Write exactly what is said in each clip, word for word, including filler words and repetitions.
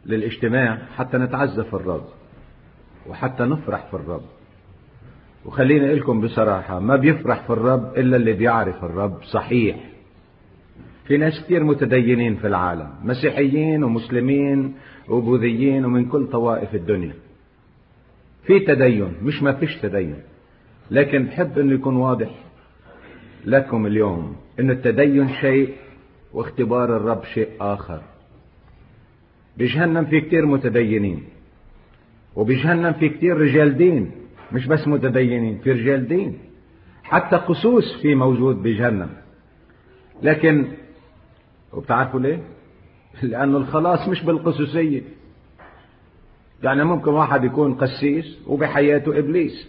للاجتماع حتى نتعزى في الرب وحتى نفرح في الرب. وخليني لكم بصراحة، ما بيفرح في الرب إلا اللي بيعرف الرب صحيح. في ناس كتير متدينين في العالم، مسيحيين ومسلمين وبوذيين ومن كل طوائف الدنيا. في تدين، مش ما فيش تدين، لكن بحب انه يكون واضح لكم اليوم ان التدين شيء واختبار الرب شيء آخر. بجهنم في كتير متدينين، وبجهنم في كتير رجال دين، مش بس متدينين، في رجال دين، حتى قسوس في موجود بجهنم. لكن وبتعرفوا ليه؟ لأنه الخلاص مش بالقسوسية. يعني ممكن واحد يكون قسيس وبحياته إبليس.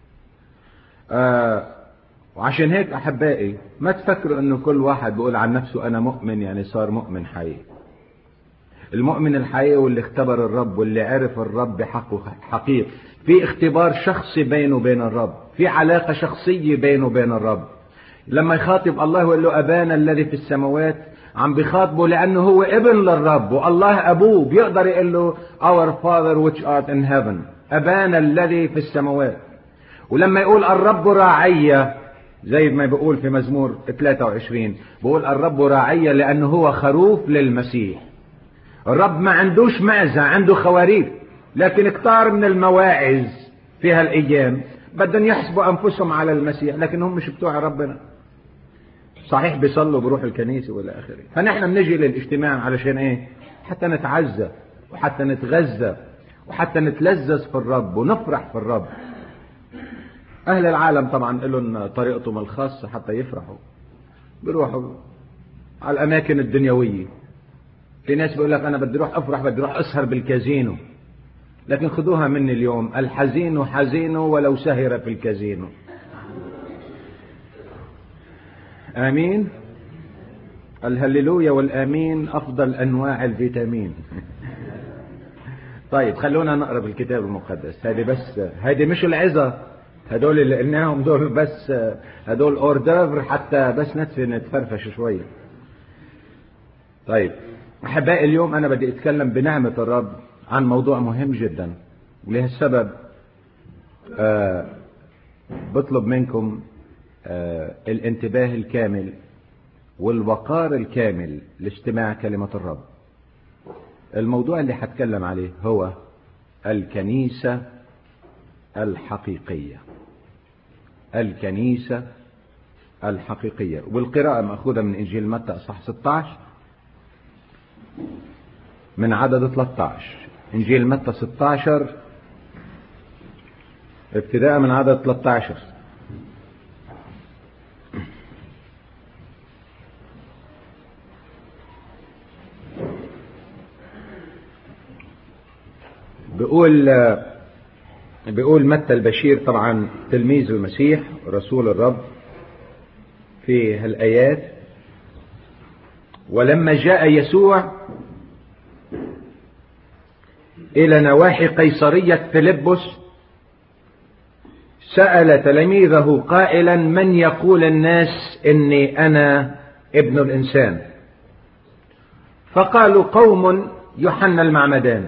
آه وعشان هيك أحبائي ما تفكروا أنه كل واحد بيقول عن نفسه أنا مؤمن يعني صار مؤمن حقيقي. المؤمن الحقيقي واللي اختبر الرب واللي عرف الرب بحقه حقيقي، في اختبار شخصي بينه وبين الرب، في علاقة شخصية بينه وبين الرب. لما يخاطب الله ويقول له أبانا الذي في السماوات، عم بيخاطبه لأنه هو ابن للرب والله أبوه، بيقدر يقول له Our Father which art in heaven، أبانا الذي في السماوات. ولما يقول الرب راعي، زي ما بيقول في مزمور ثلاثة وعشرين، بيقول الرب راعي لأنه هو خروف للمسيح. الرب ما عندوش معزة، عنده خواريف. لكن كتار من المواعظ في هالأيام بدهم يحسبوا أنفسهم على المسيح، لكن هم مش بتوع ربنا. صحيح بيصلوا بروح الكنيسة والى آخره. فنحن بنجي للاجتماع علشان ايه؟ حتى نتعزى وحتى نتغذى وحتى نتلذذ في الرب ونفرح في الرب. أهل العالم طبعا لهم طريقتهم الخاصة حتى يفرحوا، بيروحوا على الأماكن الدنيوية. في ناس بيقول لك أنا بدي أروح أفرح، بدي أروح أسهر بالكازينو. لكن خذوها مني اليوم، الحزين حزين ولو سهر في الكازينو. آمين. الهللويا والآمين أفضل أنواع الفيتامين. طيب خلونا نقرأ بالكتاب المقدس. هذه بس، هذه مش العظة، هدول اللي قلناهم دول بس، هدول أوردافر حتى بس نتفرفش شوية. طيب أحبائي، اليوم أنا بدي أتكلم بنعمة الرب عن موضوع مهم جدا، ولهالسبب آه بطلب منكم آه الانتباه الكامل والوقار الكامل لاستماع كلمة الرب. الموضوع اللي هتكلم عليه هو الكنيسة الحقيقية. الكنيسة الحقيقية. والقراءة مأخوذة من إنجيل متى أصحاح ستة عشر من عدد ثلاثة عشر. إنجيل متى ستة عشر ابتداء من عدد ثلاثة عشر. بيقول بيقول متى البشير، طبعا تلميذ المسيح رسول الرب، في هالآيات: ولما جاء يسوع إلى نواحي قيصرية فيلبس سأل تلاميذه قائلا: من يقول الناس إني أنا ابن الإنسان؟ فقالوا: قوم يوحنا المعمدان،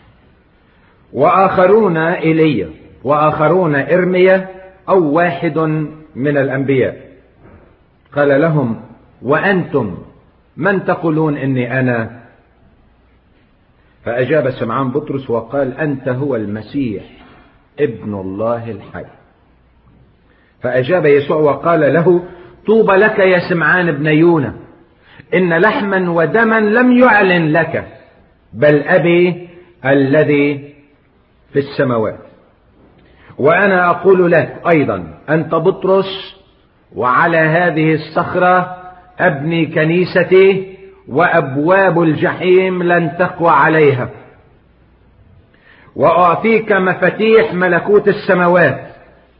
وآخرون إيليا، وآخرون إرميا، أو واحد من الأنبياء. قال لهم: وأنتم من تقولون إني أنا؟ فأجاب سمعان بطرس وقال: أنت هو المسيح ابن الله الحي. فأجاب يسوع وقال له: طوبى لك يا سمعان ابن يونا، إن لحما ودما لم يعلن لك، بل أبي الذي في السماوات. وأنا أقول لك أيضا: أنت بطرس، وعلى هذه الصخرة أبني كنيستي، وأبواب الجحيم لن تقوى عليها. وأعطيك مفاتيح ملكوت السماوات،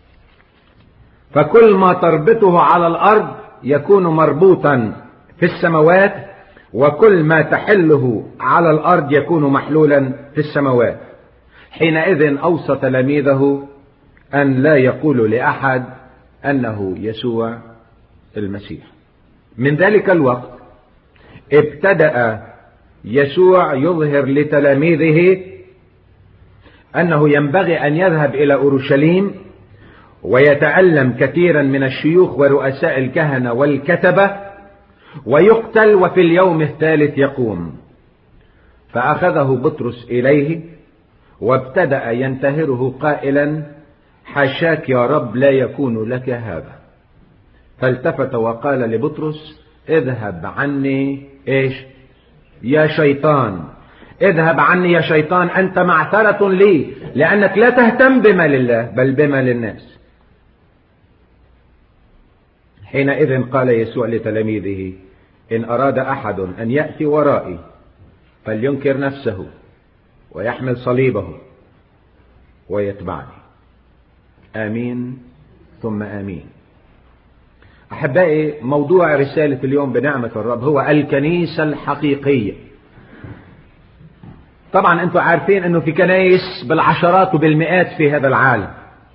فكل ما تربطه على الأرض يكون مربوطا في السماوات، وكل ما تحله على الأرض يكون محلولا في السماوات. حينئذ أوصى تلاميذه أن لا يقولوا لأحد أنه يسوع المسيح. من ذلك الوقت ابتدأ يسوع يظهر لتلاميذه أنه ينبغي أن يذهب إلى أورشليم ويتألم كثيرا من الشيوخ ورؤساء الكهنة والكتبة ويقتل وفي اليوم الثالث يقوم. فأخذه بطرس إليه وابتدأ ينتهره قائلا: حاشاك يا رب، لا يكون لك هذا. فالتفت وقال لبطرس: اذهب عني ايش يا شيطان، اذهب عني يا شيطان، أنت معثرة لي، لأنك لا تهتم بما لله بل بما للناس. حينئذ قال يسوع لتلاميذه: إن أراد أحد أن يأتي ورائي فلينكر نفسه ويحمل صليبه ويتبعني. آمين ثم آمين. أحبائي، موضوع رسالة اليوم بنعمة الرب هو الكنيسة الحقيقية. طبعا أنتم عارفين أنه في كنائس بالعشرات وبالمئات في هذا العالم،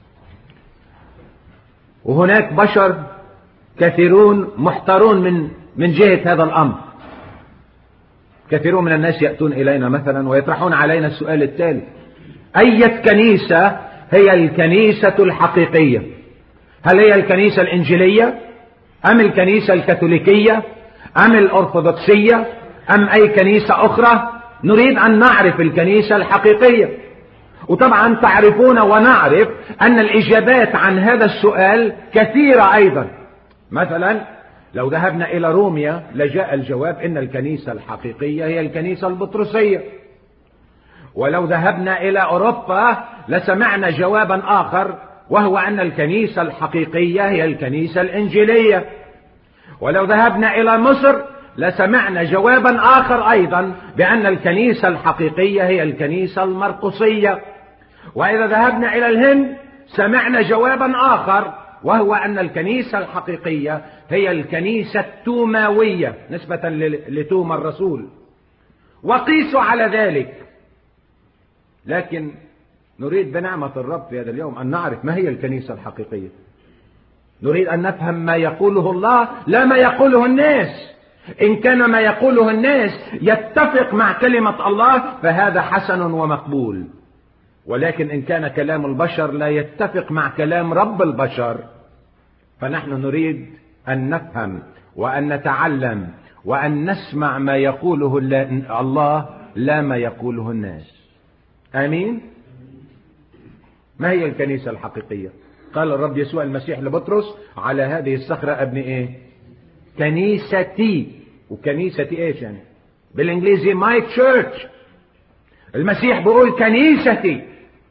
وهناك بشر كثيرون محتارون من من جهة هذا الأمر. كثيرون من الناس يأتون إلينا مثلا ويطرحون علينا السؤال التالي: أية كنيسة هي الكنيسة الحقيقية؟ هل هي الكنيسة الإنجيلية أم الكنيسة الكاثوليكية أم الأرثوذكسية أم أي كنيسة أخرى؟ نريد أن نعرف الكنيسة الحقيقية. وطبعا تعرفون ونعرف أن الإجابات عن هذا السؤال كثيرة أيضا. مثلا لو ذهبنا إلى روميا لجاء الجواب إن الكنيسة الحقيقية هي الكنيسة البطرسية. ولو ذهبنا إلى أوروبا لسمعنا جوابا آخر، وهو أن الكنيسة الحقيقية هي الكنيسة الإنجيلية. ولو ذهبنا إلى مصر لسمعنا جوابا آخر أيضا بأن الكنيسة الحقيقية هي الكنيسة المرقسية. وإذا ذهبنا إلى الهند سمعنا جوابا آخر، وهو أن الكنيسة الحقيقية هي الكنيسة التوماوية نسبة لتوما الرسول. وقيسوا على ذلك. لكن نريد بنعمة الرب في هذا اليوم أن نعرف ما هي الكنيسة الحقيقية. نريد أن نفهم ما يقوله الله لا ما يقوله الناس. إن كان ما يقوله الناس يتفق مع كلمة الله فهذا حسن ومقبول، ولكن إن كان كلام البشر لا يتفق مع كلام رب البشر فنحن نريد أن نفهم وأن نتعلم وأن نسمع ما يقوله الله لا ما يقوله الناس. آمين. ما هي الكنيسة الحقيقية؟ قال الرب يسوع المسيح لبطرس: على هذه الصخرة أبني إيه؟ كنيستي. وكنيستي إيش يعني؟ بالإنجليزي my church. المسيح بيقول كنيستي.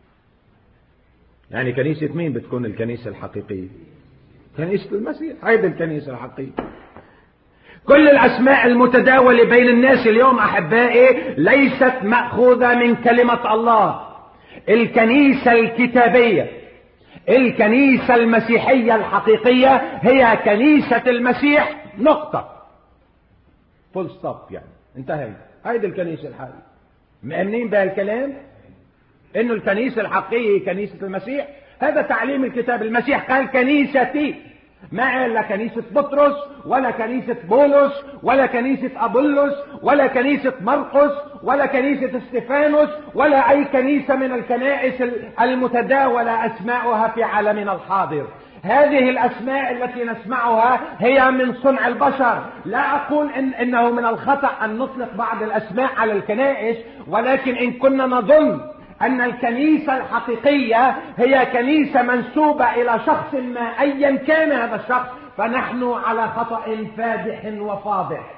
يعني كنيسة مين بتكون الكنيسة الحقيقية؟ كنيسة المسيح. هيدي الكنيسة الحقيقية. كل الأسماء المتداولة بين الناس اليوم أحبائي ليست مأخوذة من كلمة الله. الكنيسة الكتابية، الكنيسة المسيحية الحقيقية هي كنيسة المسيح، نقطة، فول ستوب، يعني انتهى. هيدي الكنيسة الحقيقية. مؤمنين بهالكلام انه الكنيسة الحقيقية هي كنيسة المسيح؟ هذا تعليم الكتاب. المسيح قال كنيستي، ما قال لا كنيسة بطرس ولا كنيسة بولس ولا كنيسة أبولس ولا كنيسة مرقس ولا كنيسة استفانوس ولا أي كنيسة من الكنائس المتداولة أسماؤها في عالمنا الحاضر. هذه الأسماء التي نسمعها هي من صنع البشر. لا أقول إن إنه من الخطأ أن نطلق بعض الأسماء على الكنائس، ولكن إن كنا نظن أن الكنيسة الحقيقية هي كنيسة منسوبة إلى شخص ما أيا كان هذا الشخص فنحن على خطأ فادح وفاضح.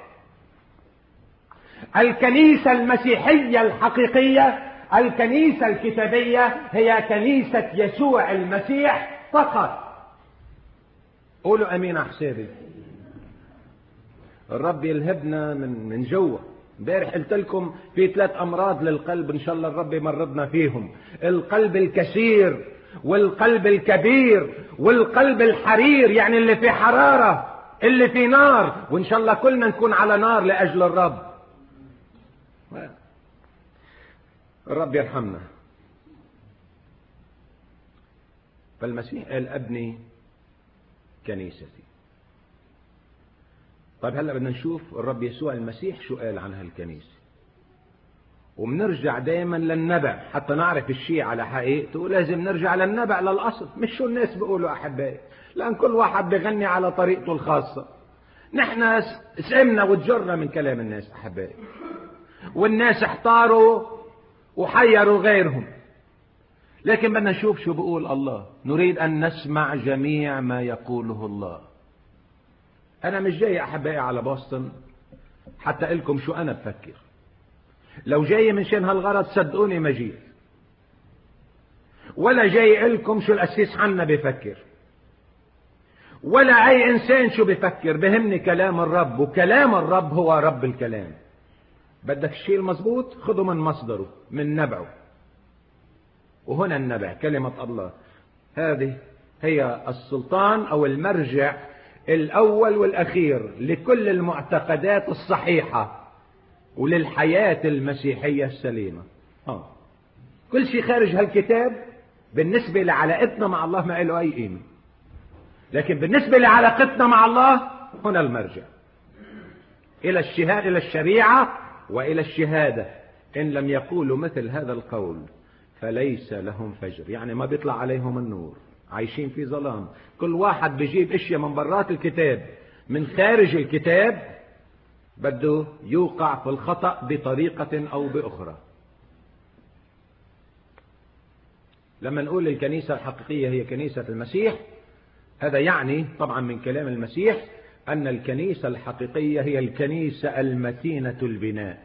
الكنيسة المسيحية الحقيقية، الكنيسة الكتابية هي كنيسة يسوع المسيح فقط. قولوا أمين أحسابي. الرب يلهبنا من من جوه. امبارح قلت لكم في ثلاث امراض للقلب ان شاء الله الرب يمرضنا فيهم: القلب الكثير والقلب الكبير والقلب الحرير، يعني اللي في حرارة، اللي في نار، وان شاء الله كلنا نكون على نار لاجل الرب. الرب يرحمنا. فالمسيح قال ابني كنيستي. طيب هلا بدنا نشوف الرب يسوع المسيح شو قال عن هالكنيسة. وبنرجع دايما للنبع حتى نعرف الشيء على حقيقته، ولازم نرجع للنبع للأصل، مش شو الناس بيقولوا أحبائي، لأن كل واحد بيغني على طريقته الخاصة. نحن سئمنا وتجرنا من كلام الناس أحبائي، والناس احتاروا وحيروا غيرهم، لكن بدنا نشوف شو بيقول الله. نريد أن نسمع جميع ما يقوله الله. أنا مش جاي أحبائي على بوسطن حتى إلكم شو أنا بفكر، لو جاي من شان هالغرض صدقوني ما جيت، ولا جاي إلكم شو الأسيس حنا بفكر، ولا أي إنسان شو بفكر. بهمني كلام الرب، وكلام الرب هو رب الكلام. بدك الشيء المضبوط خذه من مصدره، من نبعه. وهنا النبع كلمة الله، هذه هي السلطان أو المرجع الأول والأخير لكل المعتقدات الصحيحة وللحياة المسيحية السليمة. آه. كل شيء خارج هالكتاب بالنسبة لعلاقتنا مع الله ما له أي قيمة، لكن بالنسبة لعلاقتنا مع الله هنا المرجع إلى الشهادة، إلى الشريعة وإلى الشهادة. إن لم يقولوا مثل هذا القول فليس لهم فجر، يعني ما بيطلع عليهم النور، عايشين في ظلام. كل واحد بيجيب اشياء من برات الكتاب، من خارج الكتاب، بده يوقع في الخطأ بطريقة أو بأخرى. لما نقول الكنيسة الحقيقية هي كنيسة المسيح، هذا يعني طبعا من كلام المسيح أن الكنيسة الحقيقية هي الكنيسة المتينة البناء.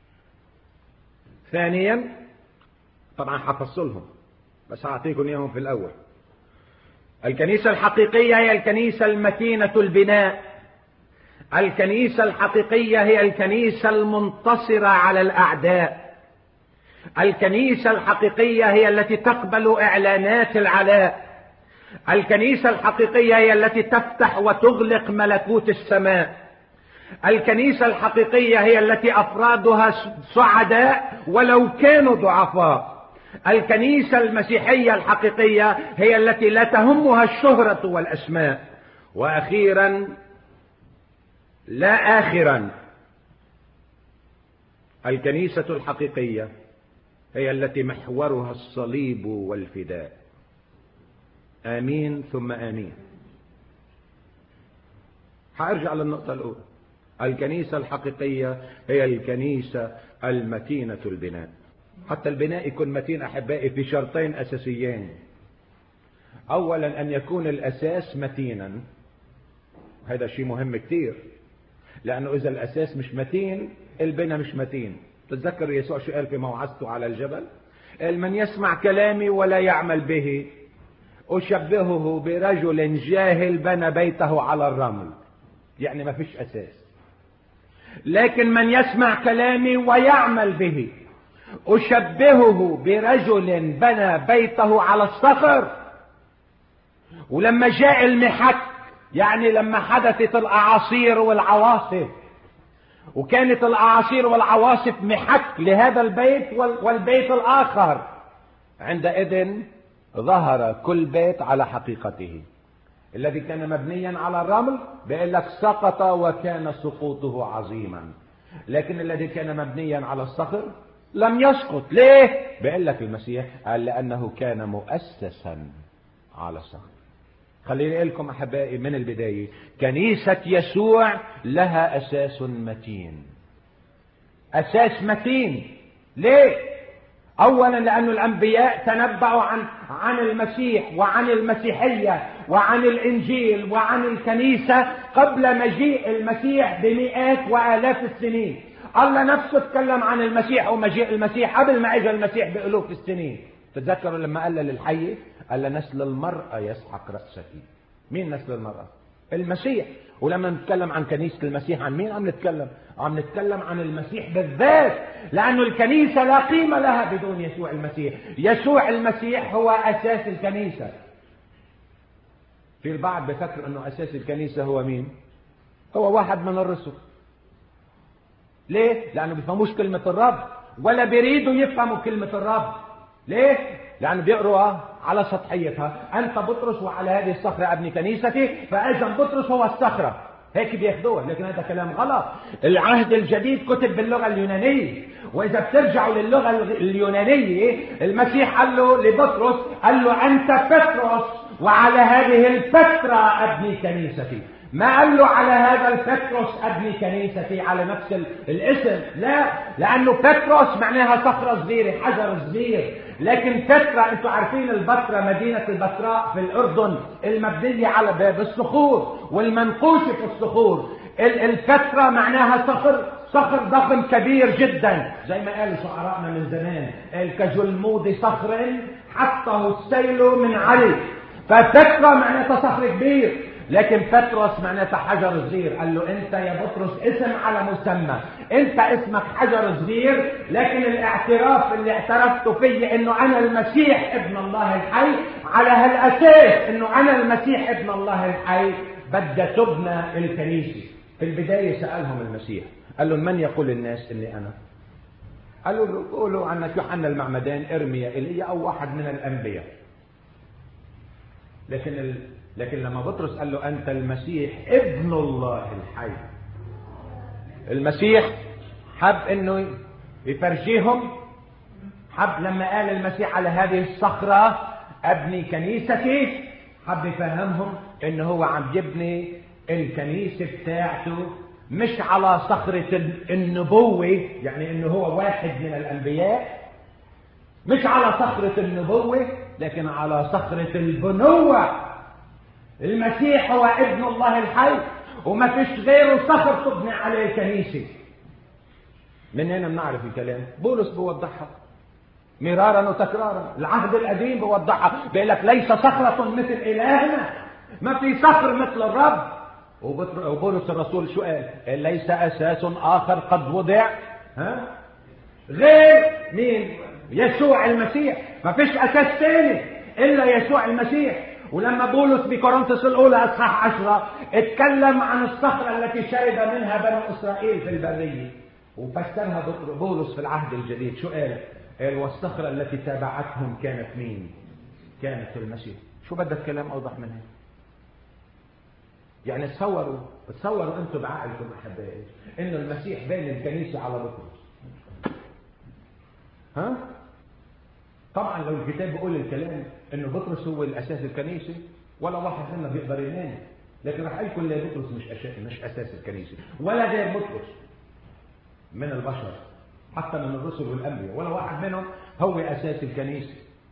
ثانيا طبعا حفصلهم بس هعطيكم اياهم في الاول. الكنيسة الحقيقية هي الكنيسة المتينة البناء. الكنيسة الحقيقية هي الكنيسة المنتصرة على الاعداء. الكنيسة الحقيقية هي التي تقبل اعلانات العلاء. الكنيسة الحقيقية هي التي تفتح وتغلق ملكوت السماء. الكنيسة الحقيقية هي التي افرادها سعداء ولو كانوا ضعفاء. الكنيسة المسيحية الحقيقية هي التي لا تهمها الشهرة والأسماء. وأخيرا لا آخرا، الكنيسة الحقيقية هي التي محورها الصليب والفداء. آمين ثم آمين. هأرجع للنقطة الأولى. الكنيسة الحقيقية هي الكنيسة المتينة البناء. حتى البناء يكون متين أحبائي في شرطين أساسيين. أولا أن يكون الأساس متينا، هذا شيء مهم كتير، لأنه إذا الأساس مش متين البناء مش متين. تتذكر يسوع شو قال في موعظته على الجبل؟ قال من يسمع كلامي ولا يعمل به أشبهه برجل جاهل بنى بيته على الرمل. يعني ما فيش أساس. لكن من يسمع كلامي ويعمل به أشبهه برجل بنى بيته على الصخر. ولما جاء المحك، يعني لما حدثت الأعاصير والعواصف، وكانت الأعاصير والعواصف محك لهذا البيت والبيت الآخر، عندئذ ظهر كل بيت على حقيقته. الذي كان مبنيا على الرمل بيقول لك سقط وكان سقوطه عظيما، لكن الذي كان مبنيا على الصخر لم يسقط. ليه؟ بيقول لك المسيح قال لأنه كان مؤسسا على الصخر. خليني أقول لكم أحبائي من البداية، كنيسة يسوع لها أساس متين. أساس متين. ليه؟ أولا لأن الأنبياء تنبأوا عن عن المسيح وعن المسيحية وعن الإنجيل وعن الكنيسة قبل مجيء المسيح بمئات وآلاف السنين. الله نفسه تكلم عن المسيح ومجيء المسيح قبل ما اجى المسيح بألوف السنين. تتذكروا لما قال للحية قال نسل المرأة يسحق رأسك. مين نسل المرأة؟ المسيح. ولما نتكلم عن كنيسة المسيح عن مين عم نتكلم؟ عم نتكلم عن المسيح بالذات، لأنه الكنيسة لا قيمة لها بدون يسوع المسيح. يسوع المسيح هو أساس الكنيسة. في البعض بفكر أنه أساس الكنيسة هو مين؟ هو واحد من الرسل. ليه؟ لأنه بيفهموش كلمة الرب ولا بيريدوا يفهموا كلمة الرب. ليه؟ لأنه بيقروا على سطحيتها. أنت بطرس وعلى هذه الصخرة أبني كنيستي، فإذا بطرس هو الصخرة. هيك بياخدوها، لكن هذا كلام غلط. العهد الجديد كتب باللغة اليونانية، وإذا بترجعوا للغة اليونانية المسيح قال له لبطرس، قال له أنت بطرس وعلى هذه الفترة أبني كنيستي. ما قال له على هذا البطرس أبني كنيستي على نفس الاسم، لا، لأنه بطرس معناها صخرة صغيرة، حجر صغير. لكن فترة، انتم عارفين البتراء مدينة البتراء في الأردن المبنية على بالصخور والمنقوشة في الصخور. الفترة معناها صخر صخر ضخم كبير جدا، زي ما قالوا شعراءنا من زمان، كجلمود صخر حطه السيل من علي. ففترة معناتها صخر كبير، لكن بطرس معناتها حجر صغير. قال له انت يا بطرس اسم على مسمى، انت اسمك حجر صغير، لكن الاعتراف اللي اعترفته فيه انه انا المسيح ابن الله الحي، على هالاساس انه انا المسيح ابن الله الحي بدها تبنى الكنيسة. في البداية سألهم المسيح، قال لهم من يقول الناس اني انا؟ قالوا قولوا عنك يوحنا المعمدان، ارميا، ايليا، او واحد من الانبياء. لكن ال... لكن لما بطرس قال له أنت المسيح ابن الله الحي، المسيح حب أنه يفرجيهم، حب لما قال المسيح على هذه الصخرة أبني كنيستي، حب يفهمهم أنه هو عم يبني الكنيسة بتاعته مش على صخرة النبوة، يعني أنه هو واحد من الأنبياء، مش على صخرة النبوة، لكن على صخرة البنوة. المسيح هو ابن الله الحي، وما فيش غيره صخر تبني عليه الكنيسة. من هنا بنعرف الكلام. بولس بوضحها مرارا وتكرارا، العهد القديم بوضحها، بيقول لك ليس صخرة مثل إلهنا، ما في صخر مثل الرب. وبولس الرسول شو قال؟ ليس أساس آخر قد وضع ها غير مين؟ يسوع المسيح. ما فيش أساس ثاني إلا يسوع المسيح. ولما بولس بكورنثوس الأولى أصحاح عشرة اتكلم عن الصخرة التي شرب منها بنو إسرائيل في البرية، وفسرها بولس في العهد الجديد، شو قال؟ قال والصخرة التي تابعتهم كانت مين؟ كانت المسيح. شو بدك كلام أوضح من هيك؟ يعني تصوروا تصوروا أنتم بعقلكم أحبائي إنه المسيح بين الكنيسة على بطرس. ها؟ طبعا لو الكتاب بيقول الكلام انه بطرس هو الاساس الكنيسه، ولا واحد منا بيقدر ينام. لكن راح اقول لكم لا، بطرس مش أساس مش اساس الكنيسه، ولا غير بطرس من البشر، حتى من الرسل والانبياء، ولا واحد منهم هو اساس الكنيسه.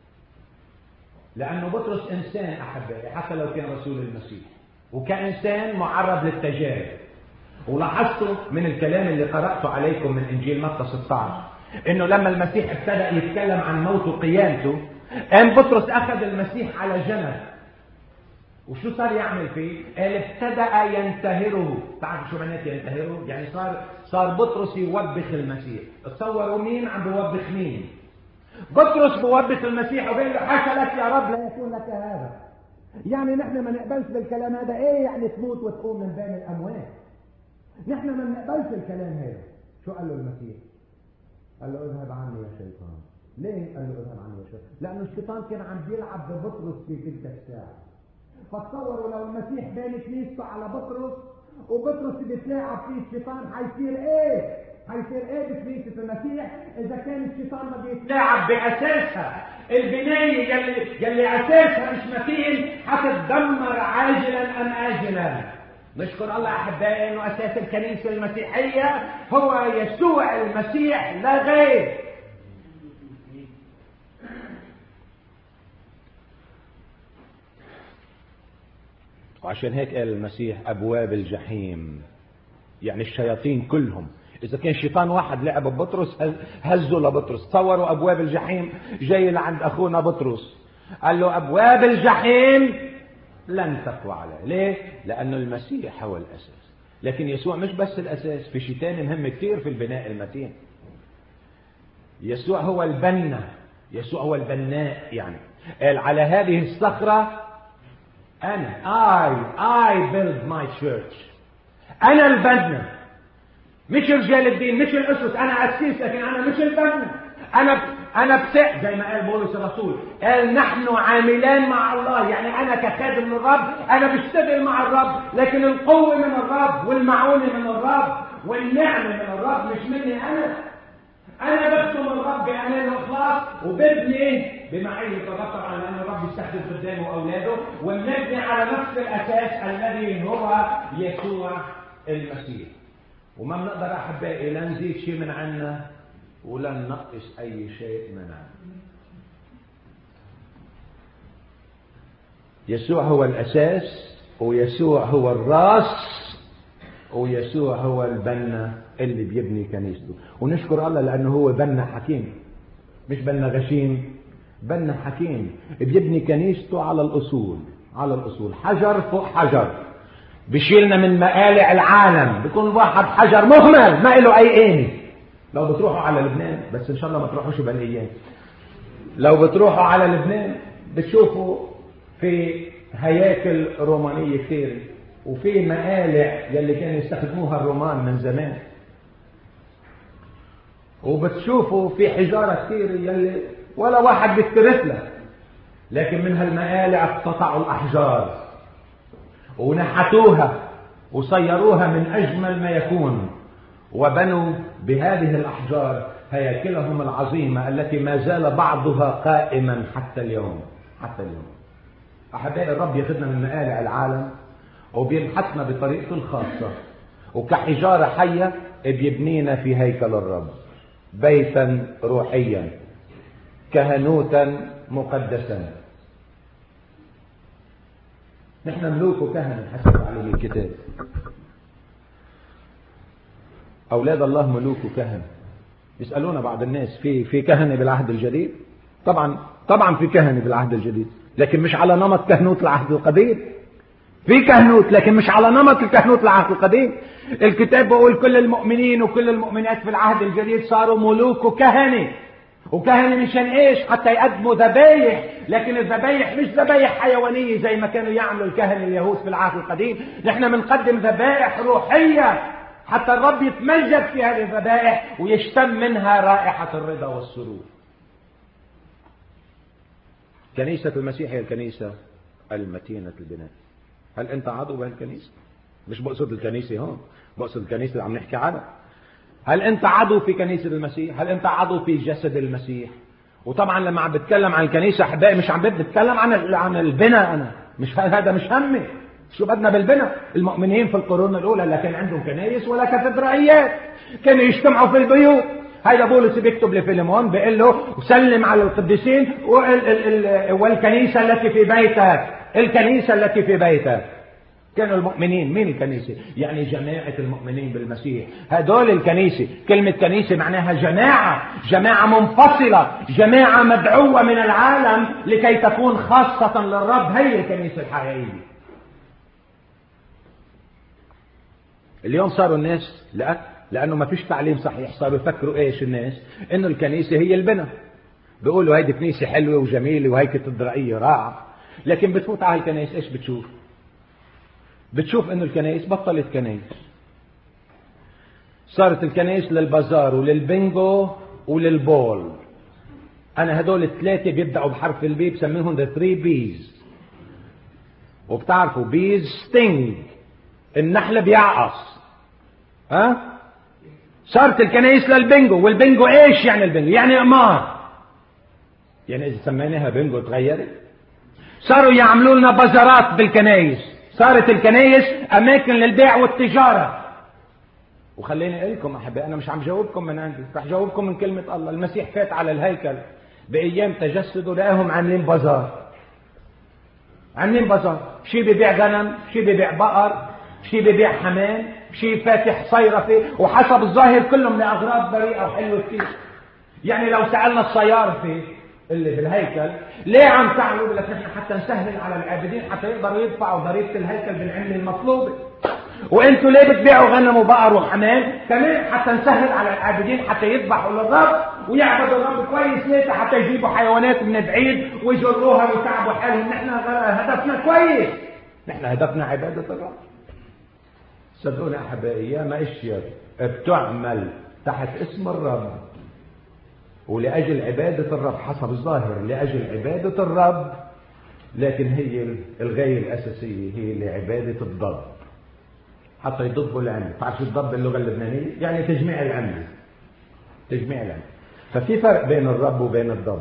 لانه بطرس انسان احبائي، حتى لو كان رسول المسيح، وكانسان معرض للتجارب. ولاحظتوا من الكلام اللي قراته عليكم من انجيل متى ستة عشر انه لما المسيح ابتدأ يتكلم عن موته وقيامته، قام بطرس اخذ المسيح على جنب، وشو صار يعمل فيه؟ قال ابتدأ ينتهره. تعرفوا شو معناته ينتهره؟ يعني صار صار بطرس يوبخ المسيح. تصوروا مين عم بيوبخ مين؟ بطرس بيوبخ المسيح وبيقول له حاشا لك يا رب لا يكون لك هذا. يعني نحن ما نقبلش بالكلام هذا. ايه يعني تموت وتقوم من بين الاموات؟ نحن ما نقبلش الكلام هذا. شو قال له المسيح؟ قال له اذهب عني يا شيطان. ليه قال له اذهب عني يا شيطان؟ لانه الشيطان كان عم بيلعب ببطرس في تلك الساعه. فتصوروا لو المسيح بين كنيسته على بطرس، وبطرس بيتلاعب فيه الشيطان، حيصير ايه؟ حيصير ايه بكنيسه المسيح اذا كان الشيطان ما بيتلاعب باساسها؟ البنايه يلي, يلي اساسها مش متين حتتدمر عاجلا ام اجلا. نشكر الله احبائي انه اساس الكنيسه المسيحيه هو يسوع المسيح لا غير. وعشان هيك قال المسيح ابواب الجحيم، يعني الشياطين كلهم. اذا كان شيطان واحد لعب ببطرس هزوا لبطرس. تصوروا ابواب الجحيم جاي لعند اخونا بطرس، قال له ابواب الجحيم لن تقوى عليه. ليه؟ لانه المسيح هو الاساس. لكن يسوع مش بس الاساس، في شيء ثاني مهم كثير في البناء المتين. يسوع هو البنا، يسوع هو البناء. يعني قال على هذه الصخره أنا I I build my church. أنا البنا، مش رجال الدين، مش الأسس. أنا أسيس لكن أنا مش البنا. انا انا بسق زي ما قال بولس الرسول، قال نحن عاملان مع الله. يعني انا كخادم للرب انا بشتغل مع الرب، لكن القوه من الرب والمعونه من الرب والنعمه من الرب، مش مني انا. انا بخدم الرب بامان واخلاص وببني بمعيه الرب طبعا، لان الرب يستخدم قدامه اولاده، ونبني على نفس الاساس الذي هو يسوع المسيح. وما بنقدر احبائي لا نزيد شيء من عنا ولا ننقص اي شيء من عنا. يسوع هو الاساس، ويسوع هو الراس، ويسوع هو البنا اللي بيبني كنيسته. ونشكر الله لانه هو بنا حكيم، مش بنا غشيم، بنا حكيم بيبني كنيسته على الاصول، على الاصول، حجر فوق حجر. بيشيلنا من مقالع العالم، بيكون واحد حجر مهمل ما له اي قيمه. لو بتروحوا على لبنان، بس ان شاء الله ما تروحوش بالايام، لو بتروحوا على لبنان بتشوفوا في هياكل رومانيه كثير، وفي مقالع يلي كانوا يستخدموها الرومان من زمان، وبتشوفوا في حجاره كثير يلي ولا واحد بيكترث لها، لكن من هالمقالع اقتطعوا الاحجار ونحتوها وصيروها من اجمل ما يكون، وبنوا بهذه الاحجار هياكلهم العظيمه التي ما زال بعضها قائما حتى اليوم. حتى اليوم احبائي الرب ياخذنا من مقالع العالم وبيبحثنا بطريقته الخاصه، وكحجاره حيه بيبنينا في هيكل الرب، بيتا روحيا، كهنوتا مقدسا. نحن ملوك وكهنة حسب تعليم الكتاب. أولاد الله ملوك وكهنة. يسألونا بعض الناس في في كهنة بالعهد الجديد؟ طبعا طبعا في كهنة بالعهد الجديد، لكن مش على نمط كهنوت العهد القديم. في كهنوت لكن مش على نمط الكهنوت العهد القديم. الكتاب بيقول كل المؤمنين وكل المؤمنات في العهد الجديد صاروا ملوك وكهنة. وكهنة مشان ايش؟ حتى يقدموا ذبايح، لكن الذبايح مش ذبايح حيوانية زي ما كانوا يعملوا الكهنة اليهود في العهد القديم. نحن بنقدم ذبائح روحية حتى الرب يتمجد في هذه الذبائح ويشتم منها رائحة الرضا والسرور. كنيسة المسيح هي الكنيسة المتينة البناء. هل انت عضو بهالكنيسة؟ مش بقصد الكنيسة هون، بقصد الكنيسة اللي عم نحكي عنها. هل انت عضو في كنيسة المسيح؟ هل انت عضو في جسد المسيح؟ وطبعا لما عم بتكلم عن الكنيسة احبائي مش عم بتكلم عن عن البناء. انا مش هذا مش همي. شو بدنا بالبناء؟ المؤمنين في القرون الاولى لا كان عندهم كنايس ولا كاتدرائيات، كانوا يجتمعوا في البيوت. هيدا بولس بيكتب لفيليمون بيقول له وسلم على القديسين والكنيسة التي في بيتك. الكنيسة التي في بيتك كانوا المؤمنين. مين الكنيسة؟ يعني جماعة المؤمنين بالمسيح. هدول الكنيسة. كلمة كنيسة معناها جماعة، جماعة منفصلة، جماعة مدعوة من العالم لكي تكون خاصة للرب. هي الكنيسة الحقيقية. اليوم صاروا الناس لأ لأنه ما فيش تعليم صحيح صاروا يفكروا إيش الناس؟ إنه الكنيسة هي البناء. بيقولوا هيدي كنيسة حلوة وجميلة وهي كاتدرائية رائعة، لكن بتفوت على الكنيسة إيش بتشوف؟ بتشوف إنه الكنيسة بطلت كنيسة، صارت الكنيسة للبازار وللبنجو وللبول. أنا هدول الثلاثة بيبدأوا بحرف البي بسميهم the three bees. وبتعرفوا bees sting، النحلة بيعقص. ها؟ صارت الكنائس للبنجو. والبنجو ايش يعني البنجو؟ يعني قمار. يعني اذا سميناها بنجو تغيرت. صاروا يعملوا لنا بازارات بالكنائس، صارت الكنائس اماكن للبيع والتجارة. وخليني اقول لكم احبائي انا مش عم جاوبكم من عندي، رح جاوبكم من كلمة الله. المسيح فات على الهيكل بايام تجسده لقاهم عاملين بازار، عاملين بازار، شي بيبيع غنم، شي بيبيع بقر، شي بيبيع حمام، شي فاتح صيرفة، وحسب الظاهر كلهم لأغراض بريئة وحلوة كتير. يعني لو سألنا الصيارفة اللي بالهيكل ليه عم تعملوا؟ بقول لك نحن حتى نسهل على العابدين حتى يقدروا يدفعوا ضريبة الهيكل بالعملة المطلوبة. وانتوا ليه بتبيعوا غنم وبقر وحمام؟ كمان حتى نسهل على العابدين حتى يذبحوا للرب ويعبدوا الرب كويس. ليه؟ حتى يجيبوا حيوانات من بعيد ويجروها ويتعبوا حالهم. نحن هدفنا كويس، نحن هدفنا عبادة الرب. صدقوني احبائي يا ما اشياء بتعمل تحت اسم الرب ولأجل عبادة الرب حسب الظاهر، لأجل عبادة الرب، لكن هي الغاية الأساسية هي لعبادة الضب، حتى يضبوا العمل. تعرف الضب باللغة اللبنانية يعني تجميع العمل، تجميع العمل. ففي فرق بين الرب وبين الضب.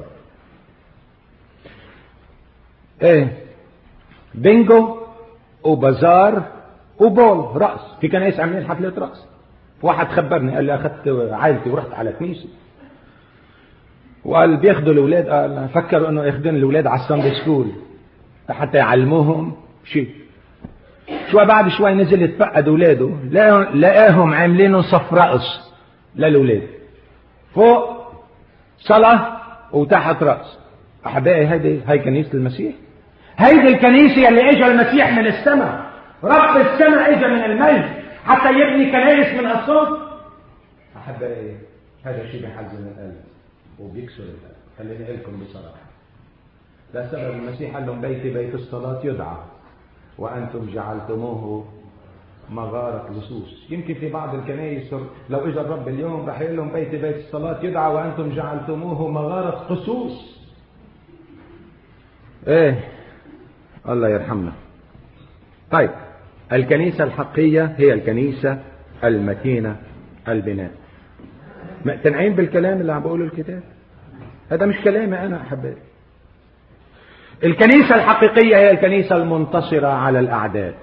ايه بينجو وبازار وبول رقص، في كنايس عاملين حفلة رقص. واحد خبرني قال لي اخذت عائلتي ورحت على كنيسة وقال بياخدوا الاولاد، قال فكروا انه ياخذون الاولاد على الساندي سكول حتى يعلموهم شيء. شوي بعد شوي نزل يتفقد اولاده، لقاهم عاملين صف رقص للاولاد، فوق صلاة وتحت رقص. احبائي هيدي هي كنيسة المسيح، هيدي الكنيسة اللي اجى المسيح من السماء، رب السماء اجى من المجد حتى يبني كنائس من الصوت. احبائي هذا شيء بيحزن القلب وبيكسر القلب. خليني اقول لكم بصراحة، لا سبب المسيح قال لهم بيتي بيت الصلاة يدعى وانتم جعلتموه مغارة لصوص. يمكن في بعض الكنائس لو اجى الرب اليوم راح يقول لهم بيتي بيت الصلاة يدعى وانتم جعلتموه مغارة قصوص. ايه الله يرحمنا. طيب الكنيسة الحقيقية هي الكنيسة المتينة البناء. مقتنعين بالكلام اللي عم بقوله الكتاب؟ هذا مش كلامي انا احبائي. الكنيسة الحقيقية هي الكنيسة المنتصرة على الاعداء.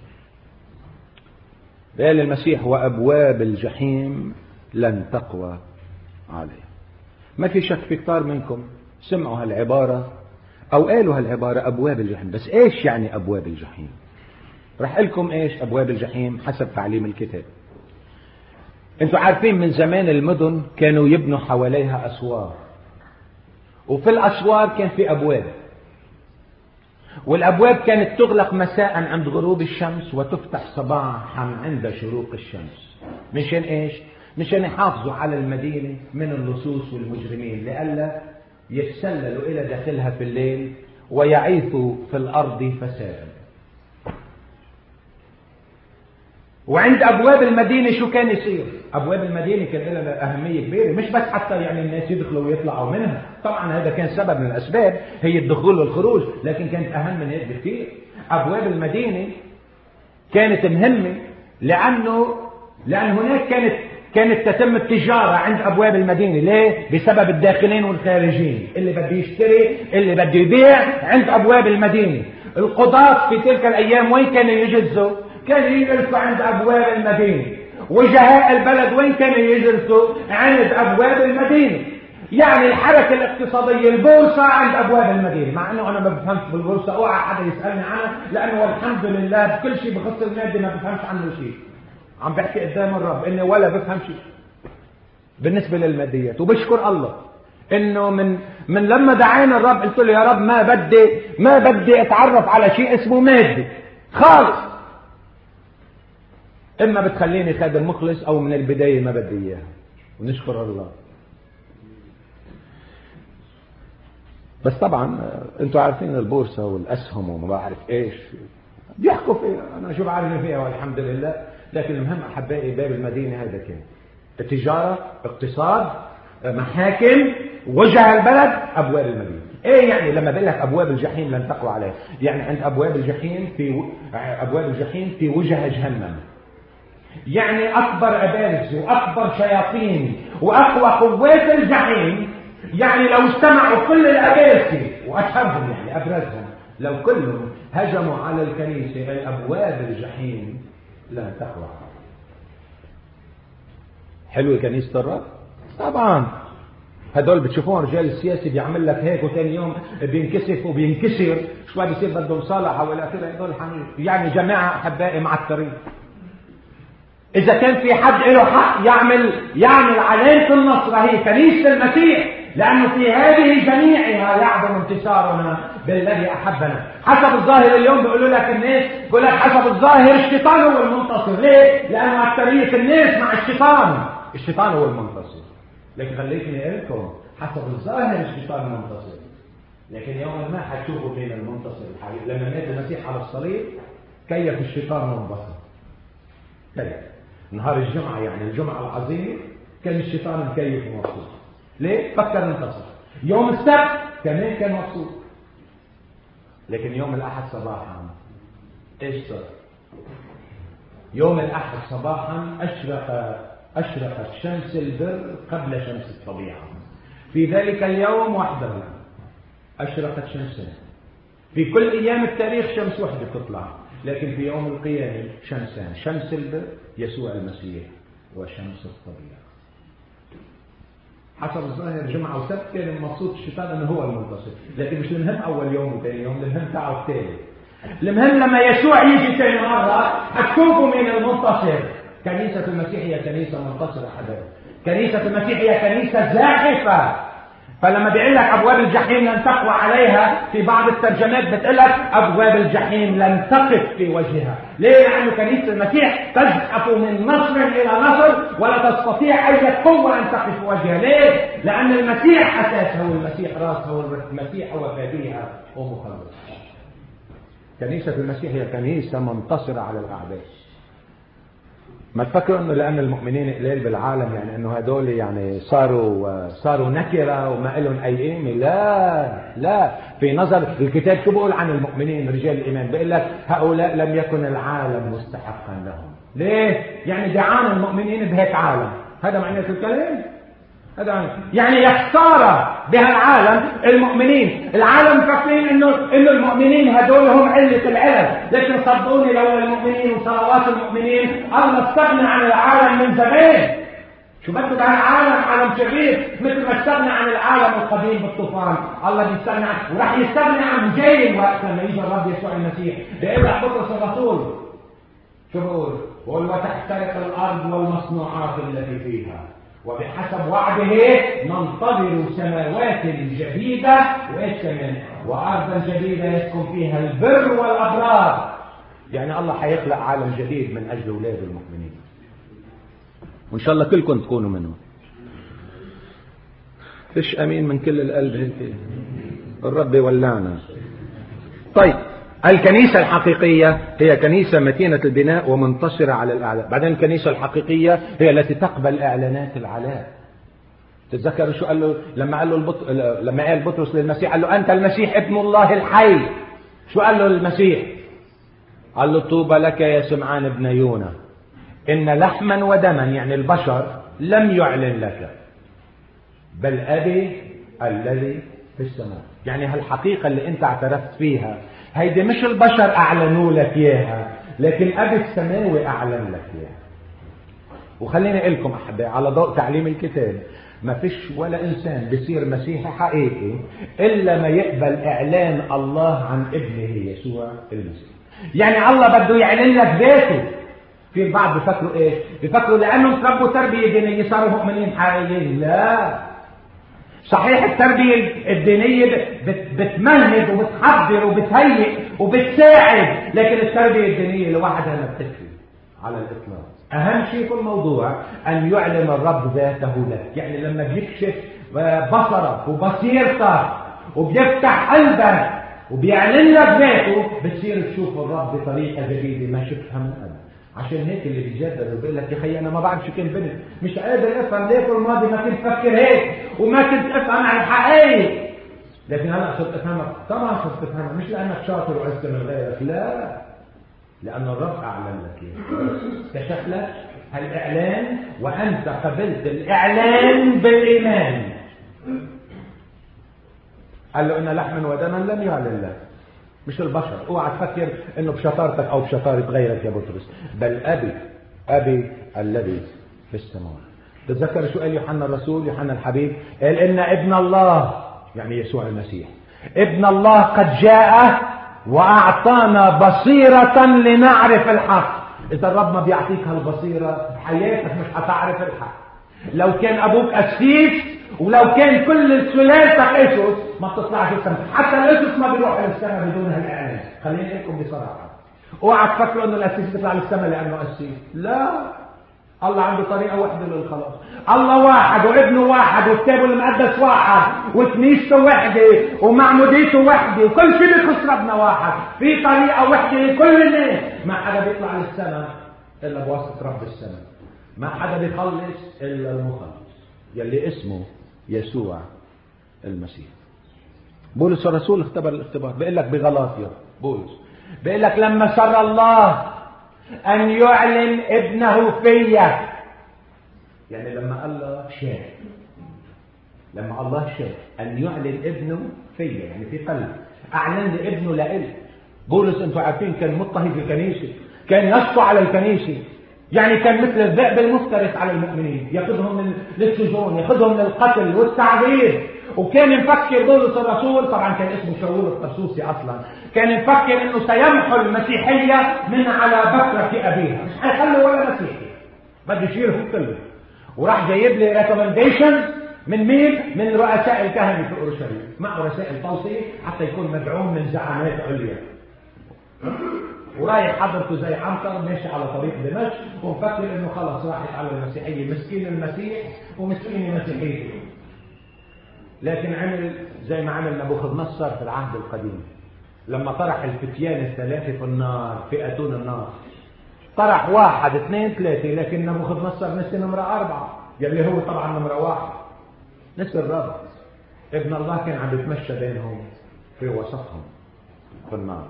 قال المسيح وابواب الجحيم لن تقوى عليه. ما في شك في كتار منكم سمعوا هالعبارة او قالوا هالعبارة ابواب الجحيم، بس ايش يعني ابواب الجحيم؟ رح لكم ايش ابواب الجحيم حسب تعليم الكتاب. انتوا عارفين من زمان المدن كانوا يبنوا حواليها اسوار، وفي الاسوار كان في ابواب، والابواب كانت تغلق مساء عند غروب الشمس وتفتح صباحا عند شروق الشمس. مشان ايش؟ مشان يحافظوا على المدينة من اللصوص والمجرمين، لئلا يتسللوا الى داخلها في الليل ويعيثوا في الارض فسادا. وعند ابواب المدينه شو كان يصير؟ ابواب المدينه كان لها اهميه كبيره، مش بس حتى يعني الناس يدخلوا ويطلعوا منها، طبعا هذا كان سبب من الاسباب هي الدخول والخروج، لكن كانت اهم من هيك بكثير. ابواب المدينه كانت مهمه لانه لان هناك كانت كانت تتم التجاره عند ابواب المدينه. ليه؟ بسبب الداخلين والخارجين، اللي بده يشتري اللي بده يبيع عند ابواب المدينه. القضاة في تلك الايام وين كانوا يجلسوا؟ كانوا يجلسوا عند ابواب المدينه. وجهاء البلد وين كانوا يجلسوا؟ عند ابواب المدينه. يعني الحركه الاقتصاديه البورصه عند ابواب المدينه، مع انه انا ما بفهمش بالبورصه، اوعى حدا يسالني عنها، لانه والحمد لله بكل شيء بخص المادة ما بفهمش عنه شيء. عم بحكي قدام الرب اني ولا بفهم شيء بالنسبه للماديات، وبشكر الله انه من من لما دعاني الرب قلت له يا رب ما بدي ما بدي اتعرف على شيء اسمه مادي خالص. اما بتخليني خادم مخلص او من البدايه ما بدي اياها، ونشكر الله. بس طبعا انتوا عارفين البورصه والاسهم وما بعرف ايش بيحكوا فيها، انا شو بعرف فيها والحمد لله. لكن المهم احبائي باب المدينه هذا كان التجاره، اقتصاد، محاكم، وجه البلد، ابواب المدينه. ايه يعني لما بقول لك ابواب الجحيم لن تقوى عليه؟ يعني عند ابواب الجحيم في و... ابواب الجحيم في وجه جهنم، يعني اكبر ابالسه واكبر شياطين واقوى قوات الجحيم. يعني لو اجتمعوا كل الابالسه واشهرهم يعني ابرزهم، لو كلهم هجموا على الكنيسه اي ابواب الجحيم لن تقوى عليه. حلوه كنيسه الرب؟ طبعا هدول بتشوفون رجال السياسي بيعمل لك هيك وثاني يوم بينكسف وبينكسر، شوي بيصير بدهم صالحه والى اخره. هدول يعني جماعه احبائي معترين. اذا كان في حد له حق يعمل يعمل علامه النصر هي كنيسه المسيح، لانه في هذه جميعها يعظم انتصارنا بالذي احبنا. حسب الظاهر اليوم بيقولوا لك الناس بيقول لك حسب الظاهر الشيطان هو المنتصر. ليه؟ لانه اكثريه الناس مع الشيطان، الشيطان هو المنتصر. لكن خليتني اقول لكم حسب الظاهر الشيطان منتصر، لكن يوما ما حتشوفوا مين المنتصر الحقيقي. لما مات المسيح على الصليب كيف الشيطان منبسط، كيف نهار الجمعه يعني الجمعه العظيمه كان الشيطان مكيف ومبسوط. ليه؟ فكر انتصر. يوم السبت كمان كان مبسوط، لكن يوم الأحد صباحا ايش صار؟ يوم الأحد صباحا أشرق أشرقت شمس البر قبل شمس الطبيعة. في ذلك اليوم وحده أشرقت شمسين. في كل أيام التاريخ شمس واحدة تطلع، لكن في يوم القيامة شمسان، شمس البر يسوع المسيح وشمس الطبيعة. حسب الظاهر جمعة وسبت كان مبسوط الشيطان أنه هو المنتصر، لكن مش المهم أول يوم وثاني يوم، المهم تعب الثاني. المهم لما يسوع يجي ثاني مرة هتشوفوا مين المنتصر. كنيسة المسيح هي كنيسة منتصرة حبايبي. كنيسة المسيح هي كنيسة زاحفة. فلما بيقول لك أبواب الجحيم لن تقوى عليها، في بعض الترجمات بتقول لك أبواب الجحيم لن تقف في وجهها. ليه؟ لأنه كنيسة المسيح تزحف من نصر إلى نصر ولا تستطيع أي قوة أن تقف في وجهها. ليه؟ لأن المسيح أساسها والمسيح راسها والمسيح هو فاديها ومخلصها. كنيسة المسيح هي كنيسة منتصرة على الأعداء. ما تفكروا انه لان المؤمنين قليل بالعالم يعني انه هدول يعني صاروا صاروا نكره وما لهم اي قيمه. لا لا، في نظر الكتاب شو بيقول عن المؤمنين رجال الايمان؟ بيقول لك هؤلاء لم يكن العالم مستحقا لهم. ليه؟ يعني جعان المؤمنين بهيك عالم. هذا معنى الكلام. هذا يعني يا خساره بهالعالم المؤمنين. العالم فاكرين انه انه المؤمنين هدول هم عله العلم، لكن صدقوني لو المؤمنين وصلوات المؤمنين الله استغنى عن العالم من زمان. شو بده بهالعالم؟ عالم شرير، مثل ما استغنى عن العالم القديم بالطوفان، الله بيستغنى عنه وراح يستغنى عنه جاي الوقت لما يجي الرب يسوع المسيح. بيقول لك بطرس الرسول شو بقول؟ بقول وتحترق الارض والمصنوعات التي فيها وبحسب وعده ننتظر سماوات جديدة وإيش كمان؟ وأرضا جديدة يسكن فيها البر والأبرار. يعني الله حيخلق عالم جديد من أجل أولاد المؤمنين، وإن شاء الله كلكم تكونوا منهم. فيش أمين من كل القلب هيك الرب يولعنا. طيب، الكنيسة الحقيقية هي كنيسة متينة البناء ومنتصرة على الأعداء. بعدين الكنيسة الحقيقية هي التي تقبل إعلانات العلاء. تتذكروا شو قال له لما قال له البط... لما قال بطرس للمسيح قال له أنت المسيح ابن الله الحي. شو قال له المسيح؟ قال له طوبى لك يا سمعان ابن يونا إن لحما ودما يعني البشر لم يعلن لك بل أبي الذي في السماء. يعني هالحقيقة اللي أنت اعترفت فيها هيدي مش البشر أعلنوا لك إياها، لكن أبي السماوي أعلن لك إياها. وخليني أقول لكم أحبائي على ضوء تعليم الكتاب، ما فيش ولا إنسان بيصير مسيحي حقيقي إلا ما يقبل إعلان الله عن ابنه يسوع المسيح. يعني الله بده يعلن لك ذاته. في البعض بيفكروا إيش؟ بيفكروا لأنهم تربوا تربية دينية صاروا مؤمنين حقيقيين. لا، صحيح التربية الدينية بتمهد وبتحضر وبتهيئ وبتساعد، لكن التربية الدينية لوحدها ما بتكفي على الإطلاق. أهم شيء في الموضوع أن يعلن الرب ذاته لك. يعني لما بيكشف بصرك وبصيرتك وبيفتح قلبك وبيعلن لك ذاته بتصير تشوف الرب بطريقة جديدة ما شفتها من قبل. عشان هيك اللي بيجدد وبيقول لك يا اخي انا ما بعرف شو كان بنت، مش قادر افهم ليه في الماضي ما كنت افكر هيك وما كنت افهم عن الحقائق، لكن هلا صرت افهمها. طبعا صرت افهمها مش لانك شاطر وعزت من غيرك، لا، لان الرب اعلن لك كشف لك الاعلان وانت قبلت الاعلان بالايمان. قال له ان لحما ودما لم يعلن لك، مش البشر. اوعى تفكر انه بشطارتك او بشطارة غيرك يا بطرس، بل ابي ابي الذي في السماوات. تتذكر شو قال يوحنا الرسول يوحنا الحبيب؟ قال ان ابن الله يعني يسوع المسيح ابن الله قد جاء واعطانا بصيرة لنعرف الحق. اذا الرب ما بيعطيك هالبصيرة بحياتك مش هتعرف الحق. لو كان ابوك قسيس ولو كان كل سلالتك اسس ما بتطلعش السماء، حتى الاسس ما بيروح للسماء بدون هالاعلان. خليني اقول لكم بصراحه، اوعى تفكروا انه القسيس بيطلع للسماء لانه قسيس، لا، الله عنده طريقه واحده للخلاص. الله واحد وابنه واحد وكتابه المقدس واحد وكنيسته واحده ومعموديته واحده وكل شيء بيخص ربنا واحد. في طريقه واحده لكل الناس. ما حدا بيطلع للسماء الا بواسطه رب السماء. ما حدا بيخلص الا المخلص يلي اسمه يسوع المسيح. بولس الرسول اختبر الاختبار، بيقول لك بغلاطيا بولس بيقول لك لما سر الله ان يعلن ابنه فيا، يعني لما الله شاف لما الله شاف ان يعلن ابنه فيا، يعني في قلب اعلن لابنه لإله. بولس انتوا عارفين كان مضطهد الكنيسه، كان يسطو على الكنيسه، يعني كان مثل الذئب المفترس على المؤمنين، ياخذهم من للسجون، ياخذهم للقتل والتعذيب. وكان يفكر بولس الرسول، طبعا كان اسمه شاول الطرسوسي اصلا، كان يفكر انه سيمحو المسيحيه من على بكره ابيها، مش حيخلي ولا مسيحي، بده يشيلهم كلهم. وراح جايب لي ريكومنديشن من مين؟ من رؤساء الكهنه في اورشليم، مع رسائل توصيه حتى يكون مدعوم من زعامات عليا. ورايح حضرته زي عنتر ماشي على طريق دمشق، ومفكر انه خلاص راحت على المسيحيه، مسكين المسيح ومسكين مسيحيته. لكن عمل زي ما عمل نبوخذ نصر في العهد القديم، لما طرح الفتيان الثلاثه في النار، في اتون النار، طرح واحد اثنين ثلاثه، لكن نبوخذ نصر نسي نمره اربعه، يلي هو طبعا نمره واحد، نسي الرب. ابن الله كان عم يتمشى بينهم في وسطهم في النار.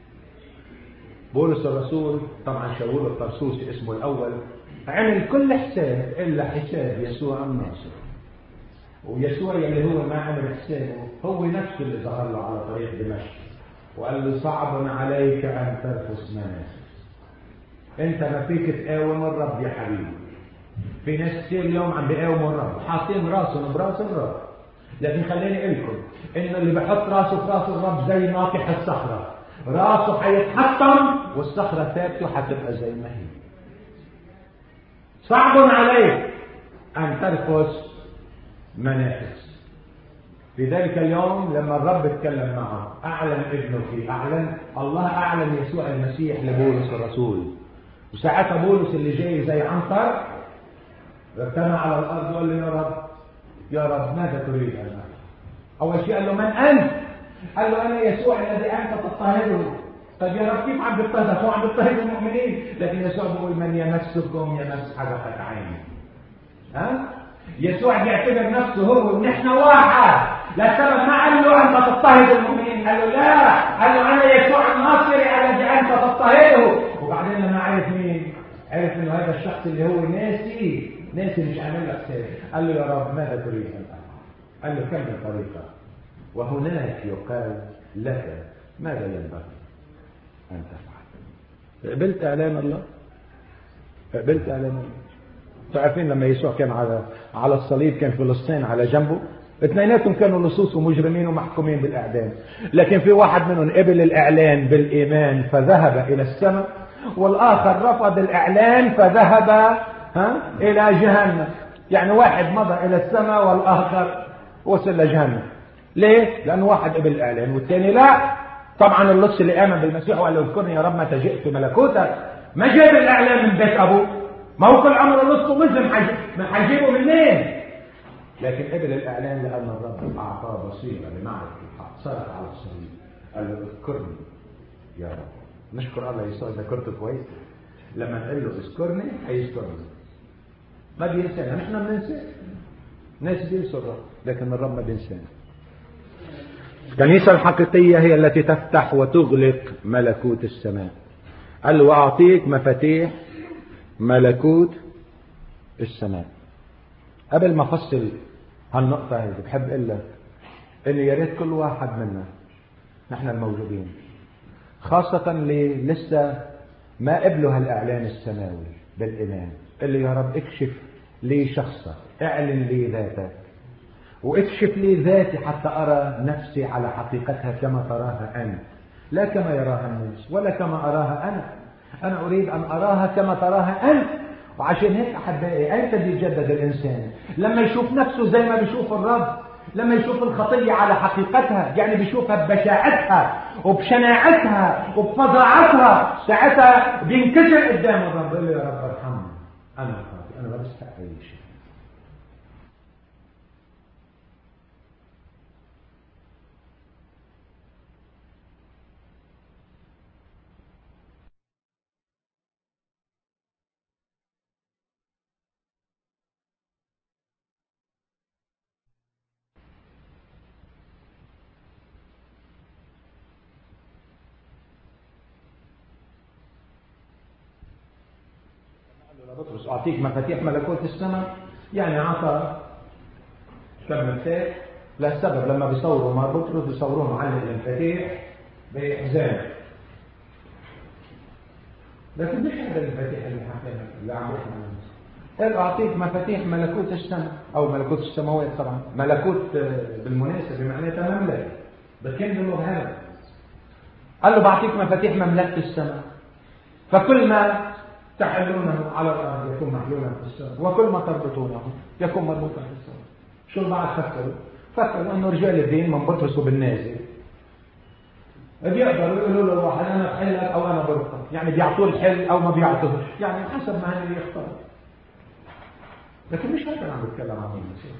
بولس الرسول طبعا شاول الطرسوسي اسمه الاول، عمل كل حساب الا حساب يسوع الناصر. ويسوع اللي هو ما عمل حسابه هو نفسه اللي ظهر له على طريق دمشق وقال له صعب عليك ان ترفس مناسك. انت ما فيك تقاوم الرب يا حبيبي. في ناس كثير اليوم عم بيقاوموا الرب، حاطين راسهم براس الرب، لكن خليني اقول لكم انه اللي بحط راسه في راس الرب زي ناطح الصخره، راسه حيتحطم والصخره ثابته حتبقى زي ما هي. صعب عليك ان ترفس منافس. في ذلك اليوم لما الرب اتكلم معه اعلن ابنه فيه، اعلن الله اعلن يسوع المسيح لبولس الرسول. وساعتها بولس اللي جاي زي عنتر ارتمى على الارض وقال له يا رب يا رب ماذا تريد ان افعل؟ اول شيء قال له من انت؟ قال له انا يسوع الذي انت تضطهده. طيب يا رب كيف عم بيضطهدك؟ هو عم بيضطهد المؤمنين، لكن يسوع بيقول من يمسكم يمس حدقة عيني. ها؟ يسوع بيعتبر نفسه هو ونحن واحد، لا ترى ما قال له انت تضطهد المؤمنين، قال له لا، قال له انا يسوع الناصري الذي انت تضطهده. وبعدين لما عرف مين؟ عرف انه هذا الشخص اللي هو ناسي ناسي مش عامل لك حساب، قال له يا رب ماذا تريد ان افعل؟ قال له كمل طريقك وهناك يقال لك ماذا ينبغي ان تفعل. قبلت اعلان الله؟ قبلت اعلان الله؟ تعرفين لما يسوع كان على على الصليب كان فلسطين على جنبه، اثنيناتهم كانوا لصوص ومجرمين ومحكومين بالاعدام، لكن في واحد منهم قبل الاعلان بالايمان فذهب الى السماء، والاخر رفض الاعلان فذهب ها الى جهنم. يعني واحد مضى الى السماء والاخر وصل لجهنم. ليه؟ لانه واحد قبل الاعلان والثاني لا. طبعا اللص اللي امن بالمسيح وقال له اذكرني يا رب متى جئت في ملكوتك، ما جاب الاعلان من بيت ابوه، ما هو كل امر اللص ومسلم حيجيبه منين؟ لكن قبل الاعلان لان الرب اعطاه بصيره لمعرفه الحق، صرخ على الصليب قال له اذكرني يا رب. نشكر الله يسوع ذكرته كويس، لما نقول له اذكرني هيذكرني، ما بينسانا. نحن بننسى، ناس بينسوا الرب لكن الرب ما بينسانا. الكنيسة الحقيقية هي التي تفتح وتغلق ملكوت السماء. قال له واعطيك مفاتيح ملكوت السماء. قبل ما افصل هالنقطة هذه بحب اقول لك ان يا ريت كل واحد منا نحن الموجودين، خاصة اللي لسه ما قبلوا هالاعلان السماوي بالايمان، اللي يا رب اكشف لي شخصك، اعلن لي ذاتك، واكشف لي ذاتي حتى ارى نفسي على حقيقتها كما تراها انت، لا كما يراها الناس ولا كما اراها انا. انا اريد ان اراها كما تراها انت. وعشان هيك احبائي ايمتى بيتجدد الانسان؟ لما يشوف نفسه زي ما بيشوف الرب، لما يشوف الخطيه على حقيقتها، يعني بيشوفها ببشاعتها وبشناعتها وبفظاعتها، ساعتها بينكسر قدام الرب يقول له يا رب ارحمني، انا خاطئ، انا ما بستحق اي شيء. أعطيك مفاتيح ملكوت السماء، يعني عطى كم مفتاح للسبب. لما بيصوروا مار بطرس بيصوروه معلق المفاتيح بحزام، لكن مش هذا المفاتيح اللي حكينا اللي عم يحكي. قال أعطيك مفاتيح ملكوت السماء أو ملكوت السماوات. طبعا ملكوت بالمناسبة بمعناتها مملكة بكلمة مبهمة. قال له بعطيك مفاتيح مملكة السماء، فكل ما تحلونه على الأرض يكون محلولا في السماء، وكل ما تربطونه يكون مربوطا في السماء. شو بعد فكروا؟ فكروا أنه رجال الدين من بطرس وبالنازل بيقدروا يقولوا له الواحد أنا بحلك أو أنا بربطك، يعني بيعطوه الحل أو ما بيعطوهش، يعني حسب ما هن يختار. لكن مش هذا عم بتكلم عن المسيح.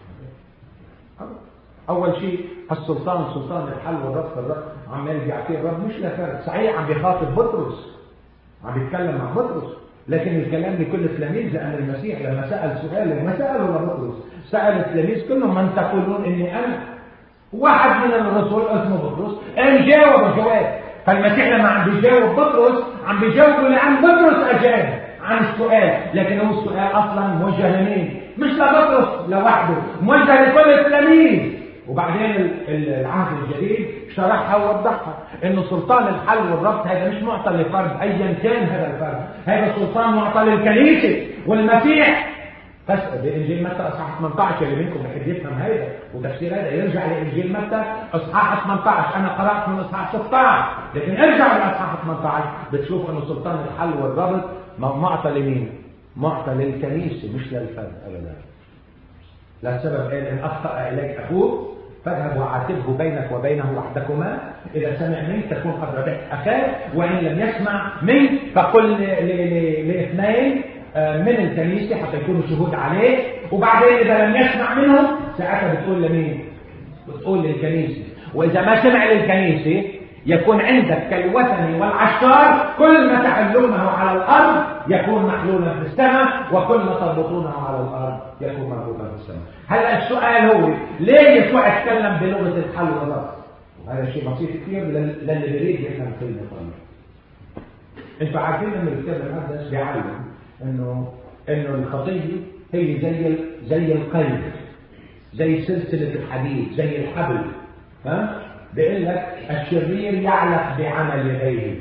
أول شيء السلطان سلطان الحل والربط، الرب عمال بيعطيه الرب مش لفرد. صحيح عم بيخاطب بطرس، عم بيتكلم مع بطرس، لكن الكلام لكل التلاميذ، لأن المسيح لما سأل سؤال ما سأله لبطرس، سأل التلاميذ كلهم من تقولون إني أنا؟ واحد من الرسل اسمه بطرس قام جاوب الجواب. فالمسيح لما عم بيجاوب بطرس عم بيجاوبه لأن بطرس أجاب عن السؤال، لكن هو السؤال أصلا موجه لمين؟ مش لبطرس لوحده، موجه لكل التلاميذ. وبعدين العهد الجديد شرحها ووضحها انه سلطان الحل والربط هذا مش معطى لفرد ايا كان هذا الفرد، هذا سلطان معطى للكنيسه والمسيح. بس بانجيل متى اصحاح ثمانية عشر اللي منكم بحب يفهم هذا وتفسير هذا يرجع لانجيل متى اصحاح ثمانية عشر. انا قرات من اصحاح ستة عشر، لكن ارجع لاصحاح ثمانية عشر بتشوف انه سلطان الحل والربط معطى لمين؟ معطى للكنيسه مش للفرد ابدا. لا سبب قال ان اخطا اليك اخوك فاذهب وعاتبه بينك وبينه وحدكما، اذا سمع منك تكون قد ربحت اخاك، وان لم يسمع منك فقل لاثنين من الكنيسه حتى يكونوا شهود عليه. وبعدين اذا لم يسمع منهم ساعتها بتقول لمين؟ بتقول للكنيسه. واذا ما سمع للكنيسه يكون عندك كالوثني والعشار، كل ما تحلونه على الارض يكون محلولا في السماء، وكل ما تربطونه على الارض يكون مربوطا في السماء. هلا السؤال هو ليه يسوع اتكلم بلغه الحل والربط؟ وهذا شيء بسيط كثير للي بيريد يفهم كلمه الله. انتوا عارفين ان الكتاب المقدس بيعلم انه انه الخطيه هي زي زي القيد، زي سلسله الحديد، زي الحبل. ها؟ بيقول لك الشرير يعلق بعمل يديه،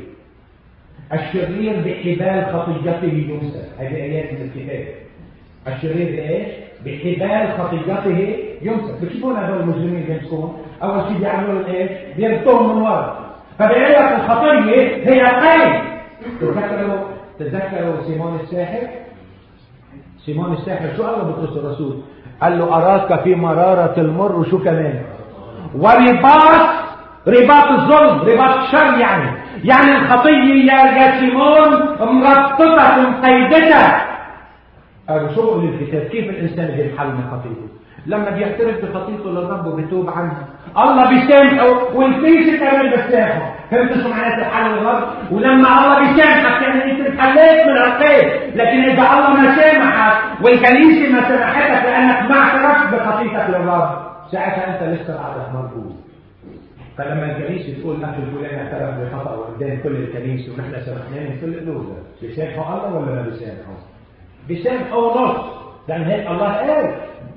الشرير بحبال خطيته يمسك. هذه ايات من الكتاب. الشرير بايش؟ بحبال خطيته يمسك. بتشوفون هذول المجرمين بيمسكون اول شيء بيعملوا ايش؟ بيربطوهم من ورا. فبيقول لك الخطيه هي القيد. تذكروا تذكروا سيمون الساحر. سيمون الساحر شو قال له بطرس الرسول؟ قال له اراك في مراره المر، وشو كمان؟ ورباط رباط الظلم، رباط الشر. يعني يعني الخطيه يا يا سيمون مربطتك مقيدتك. قالوا شو بقول الكتاب؟ كيف الانسان بينحل من خطيته؟ لما بيعترف بخطيته للرب وبيتوب عنها الله بيسامحه، والكنيسه كمان بتسامحه. فهمت شو معنات الحل والرب؟ ولما الله بيسامحك يعني انت انحليت من الخير. لكن اذا الله ما سامحك والكنيسه ما سامحتك لانك ما اعترفت بخطيتك للرب، ساعتها انت لسه بعدك مرفوض. فلما الكنيسه تقول اخي فلان اعترف بخطأه قدام كل الكنيسه ونحن سامحناه من كل قلوبنا، بيسامحوا الله ولا ما بيسامحوا؟ بيسامحوا ونص، لان هيك الله قال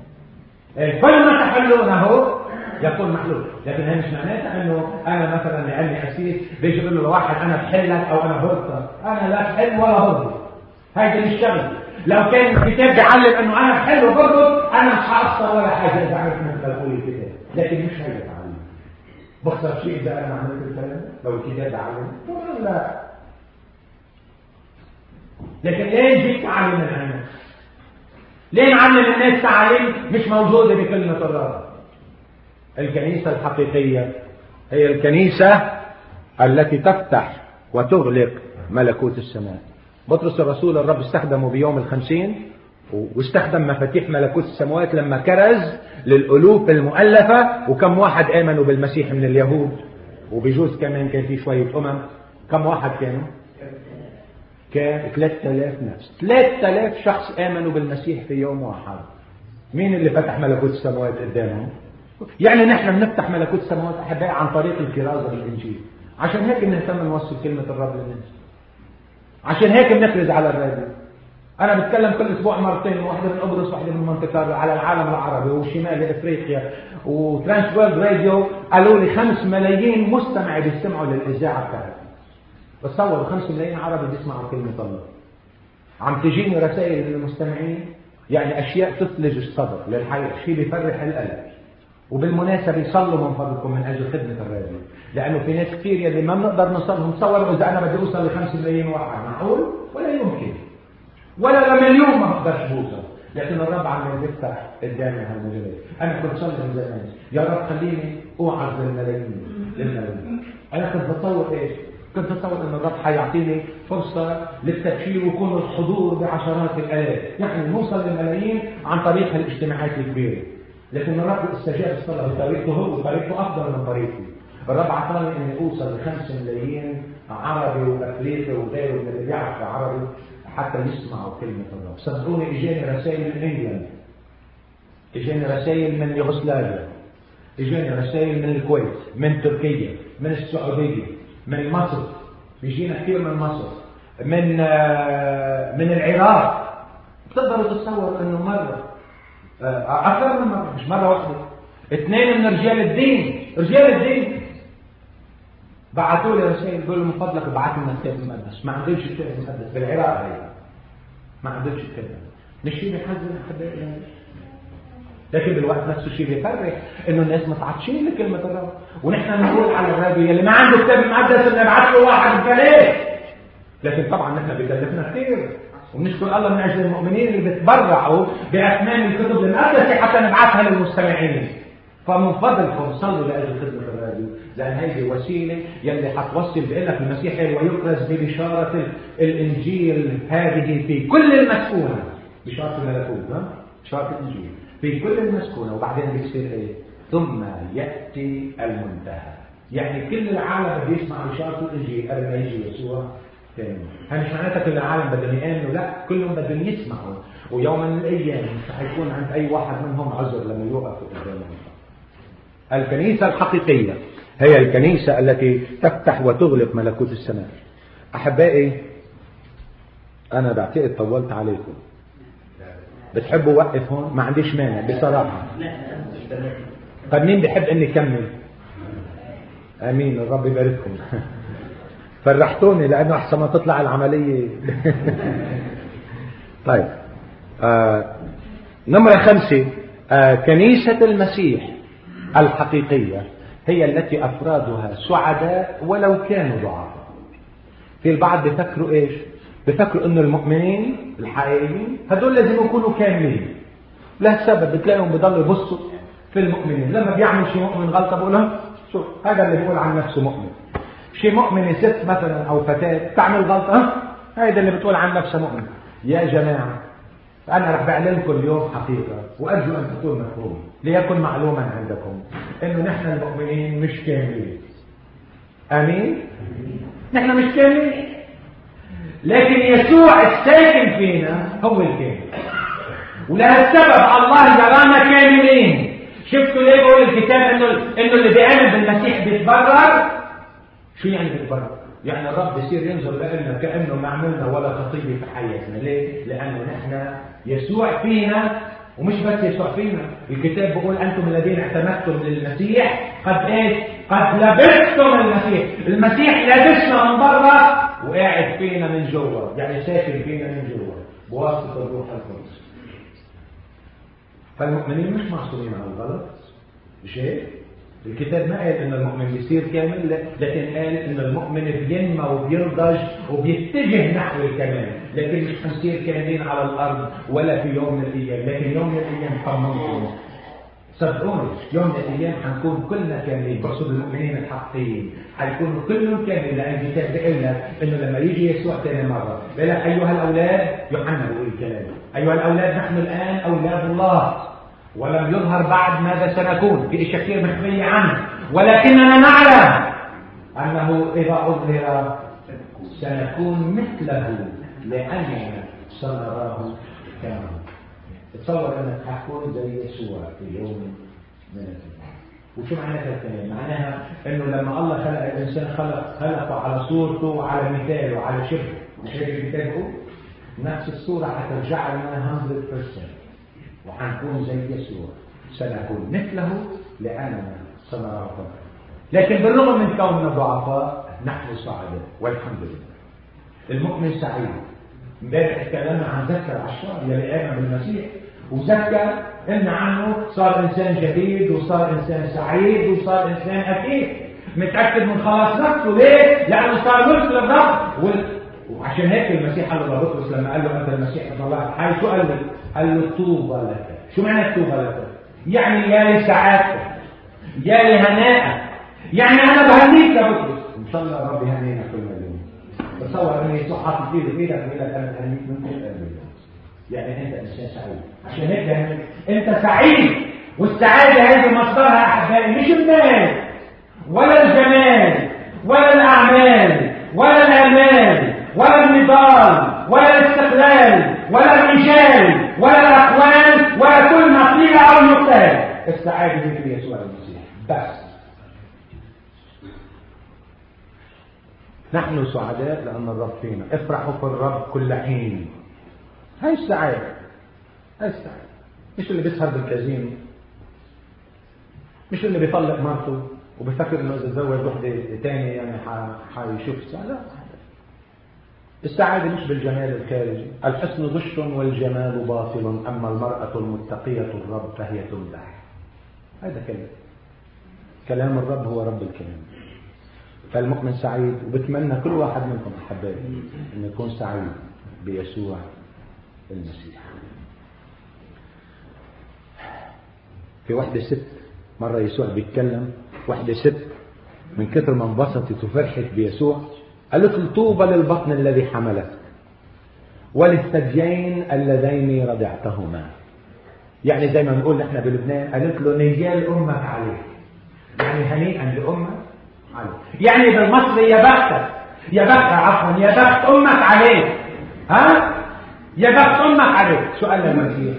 كل ما تحلونه يكون محلول. لكن هي مش معناتها انه انا مثلا لاني اسيس بيجي يقول له لواحد انا بحلك او انا هرطك. انا لا بحل ولا هرط، هيدي مش شغلي. لو كان الكتاب بيعلم انه انا بحل وبربط انا مش هاخسر ولا حاجه اذا عرفت مثل تقول الكتاب، لكن مش هيدا تعلم. بخسر شيء اذا انا عملت الكلام لو الكتاب بيعلم؟ لا. لكن ليه نجيب تعلم الناس؟ ليه نعلم الناس تعاليم مش موجوده بكلمه الرب؟ الكنيسه الحقيقيه هي الكنيسه التي تفتح وتغلق ملكوت السماء. بطرس الرسول الرب استخدمه بيوم الخمسين، واستخدم مفاتيح ملكوت السماوات لما كرز للألوف المؤلفة. وكم واحد آمنوا بالمسيح من اليهود؟ وبجوز كمان كان في شوية أمم. كم واحد كانوا؟ كان ثلاثة آلاف نفس. ثلاثة آلاف شخص آمنوا بالمسيح في يوم واحد. مين اللي فتح ملكوت السماوات قدامهم؟ يعني نحن بنفتح ملكوت السماوات أحبائي عن طريق الكرازة بالإنجيل. عشان هيك بنهتم نوصل كلمة الرب للناس، عشان هيك بنكرز على الراديو، انا بتكلم كل اسبوع مرتين، واحده من قبرص واحده من منطقه على العالم العربي وشمال افريقيا، وترانس وورلد راديو قالوا لي خمس ملايين مستمع بيستمعوا للاذاعه بتاعتي. بتصوروا خمس ملايين عربي بيسمعوا كلمه الله. عم تجيني رسائل من المستمعين يعني اشياء تثلج الصدر للحقيقه، شيء بيفرح القلب. وبالمناسبه يصلوا من فضلكم من اجل خدمه الراديو، لانه في ناس كثير يلي ما بنقدر نوصلهم. تصوروا اذا انا بدي اوصل لخمس ملايين واحد، معقول؟ ولا يمكن، ولا لمليون ما بقدرش بوصل. لكن الرب عم يفتح قدامي هالمجالات. انا كنت صلي من زمان، يا رب خليني اوعظ للملايين للملايين. انا كنت بتصور ايش؟ كنت بتصور ان الرب حيعطيني فرصه للتبشير ويكون الحضور بعشرات الالاف، يعني نوصل للملايين عن طريق هالاجتماعات الكبيره. لكن الرب استجاب الصلاه بطريقته هو، وطريقته افضل من طريقتي. الرب عطاني اني اوصل لخمسة ملايين عربي وافريقي وغيره من اللي بيعرف عربي حتى يسمعوا كلمه الرب. صدقوني اجاني رسائل من انجلند، اجاني رسائل من يوغوسلافيا، اجاني رسائل من الكويت، من تركيا، من السعوديه، من مصر، بيجينا كثير من مصر، من من العراق. بتقدروا تتصوروا انه مره اكثر من مره، مش مره واحده، اثنين من رجال الدين، رجال الدين بعثوا لي رسائل بيقولوا من فضلك ابعث لنا الكتاب المقدس. ما عندهمش الكتاب المقدس بالعراق، هي ما عندهمش الكتاب. مش شيء بيحزن احبائي، لكن بالوقت نفسه شيء بيفرح انه الناس متعطشين لكلمه الرب. ونحن بنقول على الراديو اللي ما عنده كتاب المقدس نبعث له واحد ببلاش. لكن طبعا نحن بكلفنا كثير، ونشكر الله من اجل المؤمنين اللي بيتبرعوا باثمان الكتب المقدسه حتى نبعثها للمستمعين. فمن فضلكم صلوا لاجل خدمه الراديو، لان هذه وسيله يلي حتوصل بقول لك المسيح ويكرز ببشاره الانجيل هذه في كل المسكونه. بشاره الملكوت، ها؟ بشاره الانجيل في كل المسكونه. وبعدين بيصير ايه؟ ثم ياتي المنتهى. يعني كل العالم بده يسمع بشاره الانجيل قبل ما يجي يسوع ثاني. هذا مش معناتها كل العالم بدهم يامنوا، لا، كلهم بدهم يسمعوا. ويوم من الايام مش حيكون عند اي واحد منهم عذر لما يوقفوا قدام الله. الكنيسه الحقيقيه هي الكنيسه التي تفتح وتغلق ملكوت السماء. احبائي انا بعتقد طولت عليكم. بتحبوا وقف هون؟ ما عنديش مانع بصراحه. طب مين بيحب اني كمل؟ امين، الرب يبارككم. فرحتوني لانه احسن ما تطلع العمليه. طيب آه نمرة خمسة، آه كنيسة المسيح الحقيقية هي التي أفرادها سعداء ولو كانوا ضعفاء. في البعض بفكروا إيش؟ بفكروا إنه المؤمنين الحقيقيين هدول لازم يكونوا كاملين. له سبب بتلاقيهم بيضلوا يبصوا في المؤمنين. لما بيعمل شيء مؤمن غلطة بقولها شوف هذا اللي بيقول عن نفسه مؤمن. شيء مؤمن ست مثلا أو فتاة تعمل غلطة، هذا اللي بتقول عن نفسه مؤمن. يا جماعة أنا رح بعلمكم اليوم حقيقة وأرجو أن تكون مفهوم ليكن معلوما عندكم إنه نحن المؤمنين مش كاملين. آمين؟ نحن مش كاملين، لكن يسوع الساكن فينا هو الكامل. ولهالسبب الله يرانا كاملين. شفتوا ليه بقول الكتاب إنه إنه اللي بيآمن بالمسيح بيتبرر؟ شو يعني بيتبرر؟ يعني الرب بيصير ينظر لنا كأنه ما عملنا ولا خطية في حياتنا. ليه؟ لأنه نحن يسوع فينا. ومش بس يسوع فينا، الكتاب بيقول أنتم الذين اعتمدتم للمسيح قد إيش؟ قد لبستم المسيح. المسيح لابسنا من برا وقاعد فينا من جوا، يعني ساكن فينا من جوا بواسطة الروح القدس. فالمؤمنين مش معصومين على الغلط، مش هيك؟ الكتاب ما قال ان المؤمن بيصير كامل، لكن قال ان المؤمن بينمى وبينضج وبيتجه نحو الكمال. لكن مش هنصير كاملين على الارض ولا في يوم من الايام، لكن يوم من الايام طمنكم صدقوني يوم من الايام حنكون كلنا كاملين. بقصد المؤمنين الحقيقيين حيكونوا كلهم كاملين، لان الكتاب بيقول لك انه لما يجي يسوع ثاني مره بيقول لك ايها الاولاد، يوحنا بيقول الكلام، ايها الاولاد نحن الان اولاد الله ولم يظهر بعد ماذا سنكون، في اشياء كثير مخفيه عنه، ولكننا نعلم انه اذا اظهر سنكون مثله لاننا سنراه كما هو. تصور انك حتكون زي يسوع في يوم من الايام. وشو معناتها الكلام؟ معناها انه لما الله خلق الانسان خلق خلقه على صورته وعلى مثاله وعلى شبهه. مش هيك الكتاب بيقول؟ نفس الصورة هترجع لنا مية بالمية، وحنكون زي يسوع، سنكون مثله لأننا سنرى ربنا. لكن بالرغم من كوننا ضعفاء نحن سعداء والحمد لله. المؤمن سعيد. امبارح اتكلمنا عن زكا العشار يلي آمن بالمسيح، وزكا قلنا عنه صار إنسان جديد وصار إنسان سعيد وصار إنسان أكيد متأكد من خلاص نفسه. ليه؟ لأنه صار مثل الرب. وعشان هيك المسيح قال له لبطرس لما قال له أنت المسيح ابن الله الحي، شو قال له؟ قال له طوبى لك. شو معنى طوبى لك؟ يعني يا لي سعادتك، يا لي هناءك، يعني أنا بهنيك يا بطرس. إن شاء الله ربي يهنينا كلنا اليوم. تصور إن يسوع حاطط إيده في إيدك ويقول لك أنا بهنيك من كل قلبي. يعني أنت إنسان سعيد. عشان هيك يعني أنت سعيد. والسعادة هذه مصدرها أحبائي مش المال ولا الجمال ولا الأعمال ولا الأمال ولا النضال ولا الاستقلال ولا الرجال ولا الأقوال ولا كل ما قيل أو يقال. السعادة دي في يسوع المسيح بس. نحن سعداء لأن الرب فينا. افرحوا في الرب كل حين. هاي السعادة، هاي السعادة. مش اللي بيسهر بالكازينو، مش اللي بيطلق مرته وبفكر انه اذا تزوج وحده ثانيه يعني حيشوف السعاده. السعاده مش بالجمال الخارجي. الحسن غش والجمال باطل، اما المراه المتقيه الرب فهي تمدح. هذا كلام كلام الرب هو رب الكلام. فالمؤمن سعيد، وبتمنى كل واحد منكم احبائي انه يكون سعيد بيسوع المسيح. في واحده ست مرة يسوع بيتكلم، واحدة ست من كثر ما انبسطت وفرحت بيسوع قالت له طوبى للبطن الذي حملك وللثديين اللذين رضعتهما. يعني زي ما نقول نحن بلبنان، قالت له نيال أمك عليه، يعني هنيئا لأمك عليه. يعني بالمصري يا بختك، يا بخت عفوا يا بخت أمك عليه. ها؟ يا بخت أمك عليه. شو قال المسيح؟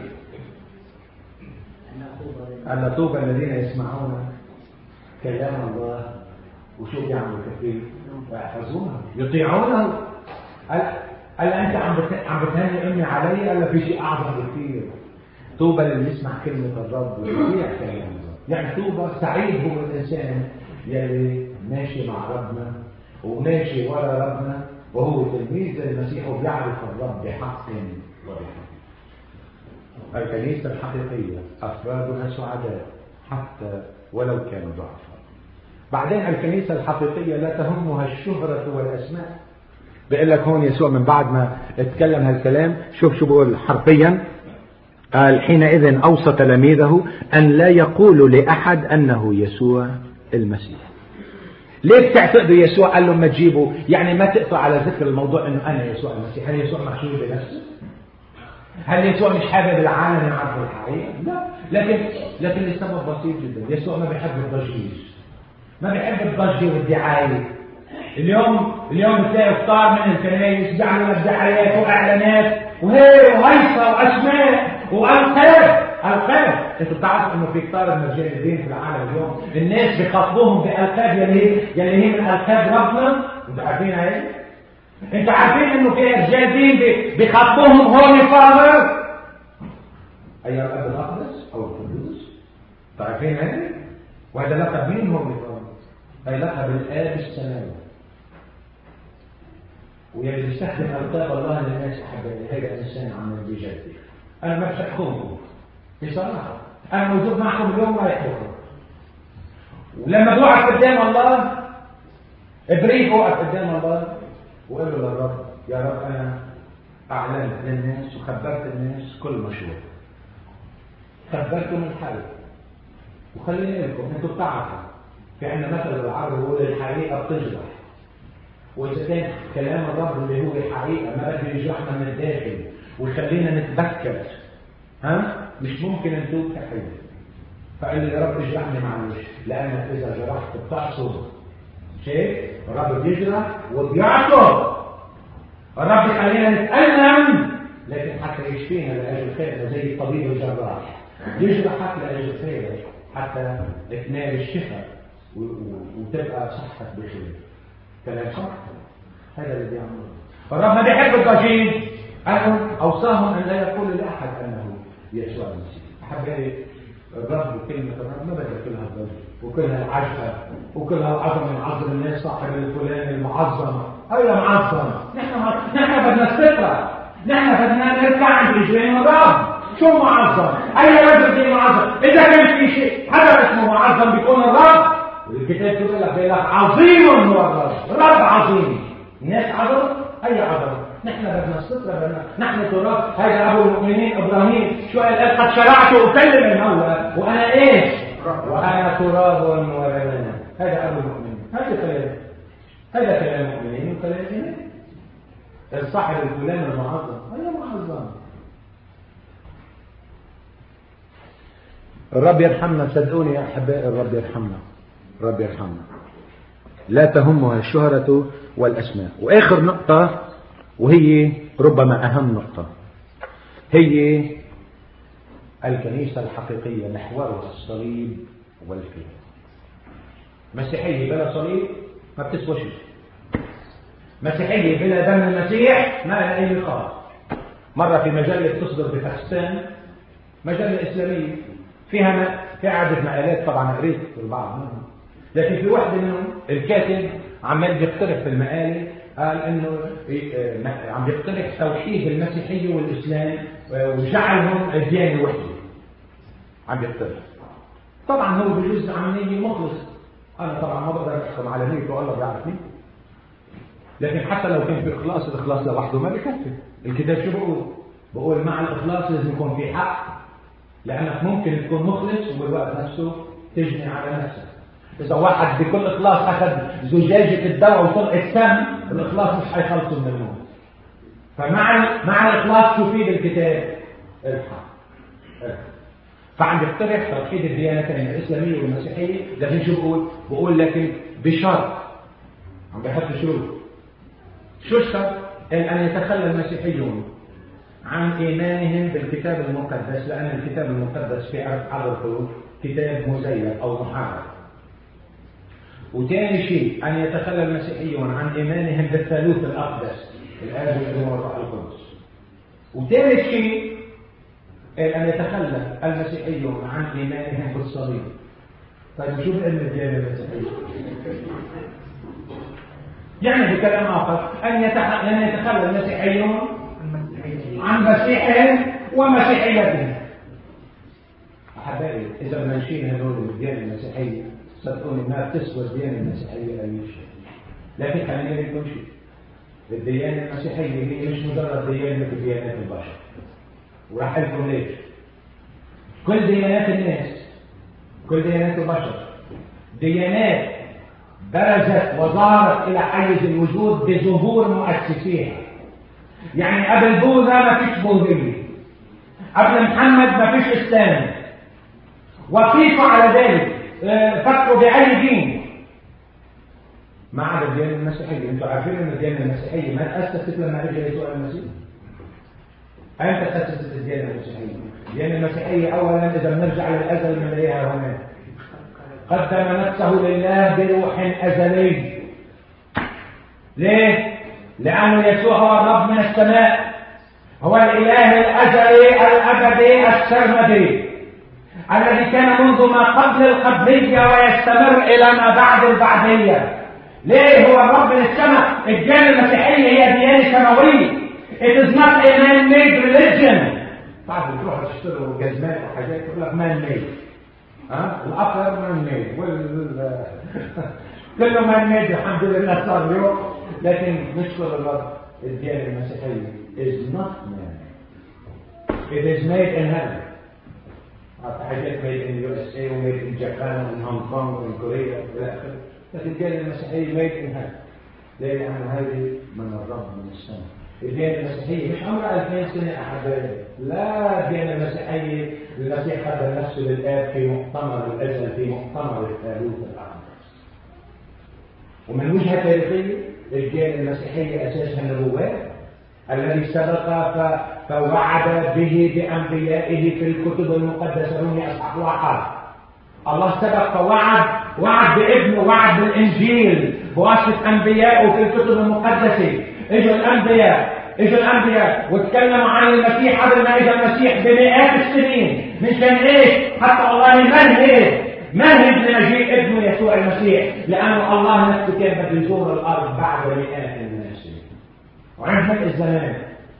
قال طوبى الذين يسمعون كلام الله وشو بيعملوا كثير ويحفظونه يطيعونه. قال قال انت عم عم بتهني امي علي؟ قال في شيء اعظم بكثير. طوبى اللي يسمع كلمه الرب ويطيع كلام الله. يعني طوبى سعيد هو الانسان يلي ماشي مع ربنا وماشي ورا ربنا وهو تلميذ المسيح وبيعرف الرب بحق وبحق. الكنيسة الحقيقية أفرادها سعداء حتى ولو كانوا ضعفاء. بعدين الكنيسة الحقيقية لا تهمها الشهرة والأسماء. بيقول لك هون يسوع من بعد ما اتكلم هالكلام، شوف شو بقول حرفيا. قال حينئذ أوصى تلاميذه أن لا يقولوا لأحد أنه يسوع المسيح. ليه بتعتقدوا يسوع قال لهم ما تجيبوا؟ يعني ما تقطع على ذكر الموضوع أنه أنا يسوع المسيح. هل يسوع محشور بنفسه؟ هل يسوع مش حابب العالم يعرف الحقيقة؟ لا، لكن لكن لسبب بسيط جدا. يسوع ما بيحب الضجيج، ما بيحب الضجة والدعاية. اليوم اليوم بتلاقي كتار من الكنائس بيعملوا لك دعايات واعلانات وهي وهيصة واسماء والقاب. القاب، انتوا بتعرفوا انه في كتار من رجال الدين في العالم اليوم الناس بيخاطبوهم بالقاب يلي يلي هي من القاب ربنا. انتوا عارفين هاي؟ انتوا عارفين انه في رجال دين بيخاطبوهم هولي فاذر، اي الاب الاقدس او القدوس. عارفين هذا؟ وهذا لقب مين هولي فاذر؟ هي لقب الاب السماوي. ويلي بيستخدم القاب الله للناس احبائي هذا انسان عم بجد. انا ما بشكككم بصراحه، انا موجود معكم اليوم رايح بكره، ولما بوقف قدام الله ابريق وقف قدام الله وقال له للرب يا رب أنا أعلنت للناس وخبرت الناس كل مشروع، خبرتهم الحقيقة. وخليني لكم أنتوا بتعرفوا في عندنا مثل بالعربي بيقول الحقيقة بتجرح، وإذا كان كلام الرب اللي هو الحقيقة ما بده يجرحنا من الداخل ويخلينا نتبكر، ها مش ممكن نتوب كحية. فقال لي يا رب اجرحني معلش، لأنك إذا جرحت بتعصب. شايف؟ الرب بيجرح وبيعصب. الرب يخلينا نتألم لكن حتى يشفينا لأجل خيرنا، زي الطبيب الجراح يجرحك لأجل خيرك حتى تنال الشفاء وتبقى صحتك بخير. كلام صح؟ هذا اللي بيعمله الرب. ما بيحب الضجيج، أنهم أوصاهم أن لا يقول لأحد أنه يسوع المسيح. أحبائي الرب وكلمة الرب ما بدها كلها الضجة وكلها العجبة وكلها العظمة يعظم الناس صاحب الفلان المعظمة. هي معظمة. نحن نحن بدنا السترة. نحن بدنا نركع عند رجلين الرب. شو معظم؟ أي رجل دي معظم؟ إذا كان في شيء حدا اسمه معظم بيكون الرب. الكتاب بيقول لك بيقول لك عظيم هو الرب. رب عظيم. الناس عظمة؟ أي عظمة؟ نحن بدنا السترة بدنا نحن تراب. هذا أبو المؤمنين إبراهيم شو قال؟ قد شرعت أكلم المولى وأنا إيش؟ وأنا تراب ورماد. هذا أبو المؤمنين. هذا كلام هذا كلام المؤمنين وكلام الإيمان. صاحب الفلان المعظم هي معظم. الرب يرحمنا. صدقوني يا أحبائي الرب يرحمنا. الرب يرحمنا. لا تهمها الشهرة والأسماء. وآخر نقطة وهي ربما أهم نقطة هي الكنيسة الحقيقية محورها الصليب والفداء. مسيحية بلا صليب ما بتسوى شيء. مسيحية بلا دم المسيح ما لها أي لقاء. مرة في مجلة تصدر بباكستان مجلة إسلامية فيها في عدة مقالات طبعا قريت البعض منهم لكن في واحدة منهم الكاتب عمال بيقترح في المقالة قال انه عم يقترح توحيد المسيحيه والاسلام وجعلهم اديان وحده. عم يقترح. طبعا هو بجوز عمليه مخلص. انا طبعا ما بقدر احكم على نيته الله بيعرفني. لكن حتى لو كان في اخلاص الاخلاص لوحده ما بكفي. الكتاب شو بقول؟ بقول مع الاخلاص لازم يكون في حق لانك ممكن تكون مخلص وبالوقت نفسه تجني على نفسك. إذا واحد بكل إخلاص أخذ زجاجة الدواء وطلقت سم الإخلاص مش هيخلصه من الموت. فمع مع الإخلاص شو فيه بالكتاب؟ الحق. فعم يقترح توحيد الديانتين الإسلامية والمسيحية لكن شو بقول؟ بقول لكن بشرط عم بحط شروط. شو الشرط؟ أن يتخلى المسيحيون عن إيمانهم بالكتاب المقدس لأن الكتاب المقدس في عدد الحروف كتاب مزيف أو محرف. وثاني شيء أن يتخلى المسيحيون عن إيمانهم بالثالوث الأقدس الآب والابن والروح القدس. وثالث شيء أن يتخلى المسيحيون عن إيمانهم بالصليب. طيب شو بقى الديانة المسيحية؟ يعني بكلام آخر أن يتخلى المسيحيون عن مسيحهم ومسيحيتهم. أحبائي إذا بدنا نشيل هذول الديانة المسيحية صدقوني ما بتسوى الديانة المسيحية أي شيء. لكن خلينا نقول شيء. الديانة المسيحية هي مش مجرد ديانة مثل ديانات البشر. وراح لكم ليش؟ كل ديانات الناس كل ديانات البشر ديانات برزت وظهرت إلى حيز الوجود بظهور مؤسسيها. يعني قبل بوذا ما فيش بوذية. قبل محمد ما فيش إسلام. وقيسوا على ذلك فكروا بأي دين ما عدا الديانة المسيحية. انتوا عارفين ان الديانة المسيحية ما تأسست لما اجى يسوع المسيح؟ أين تأسست الديانة المسيحية؟ الديانة المسيحية أولا إذا بنرجع للأزل بنلاقيها هناك. قدم نفسه لله بروح أزلي. ليه؟ لأنه يسوع هو الرب من السماء. هو الإله الأزلي الأبدي السرمدي الذي كان منذ ما قبل القبلية ويستمر إلى ما بعد البعدية. ليه هو الرب من السماء؟ الديانة المسيحية هي ديانة سماوية. It is not a man-made religion. بعد بتروحوا تشتروا جزمات وحاجات يقول لك man-made. ها؟ الأخر man-made وال كله man-made الحمد لله صار اليوم. لكن نشكر الرب الديانة المسيحية is not man-made. It is made in heaven. حاجات made in يو إس إيه و made in Japan و Hong Kong و كوريا إلى آخره. لكن الديانة المسيحية made in heaven. ليه؟ لأن هذه من الرب من السماء. الديانة المسيحية مش عمرها ألفين سنة أحبائي. لا، الديانة المسيحية المسيح قدم نفسه للآب في مؤتمر الأزل في مؤتمر الثالوث الأقدس. ومن وجهة تاريخية الديانة المسيحية أساسها النبوات الذي سبق فوعد به بأنبيائه في الكتب المقدسة. رومية أصحاح واحد. الله سبق فوعد وعد بابنه وعد بالإنجيل بواسطة أنبيائه في الكتب المقدسة. اجوا الأنبياء اجوا الانبياء وتكلموا عن المسيح قبل ما اجى المسيح بمئات السنين. مشان ايش؟ حتى الله يمهد مهد لمجيء ابنه يسوع المسيح، لانه الله نفسه كان بده يزور الارض بعد مئات من السنين. وعند ملء الزمان،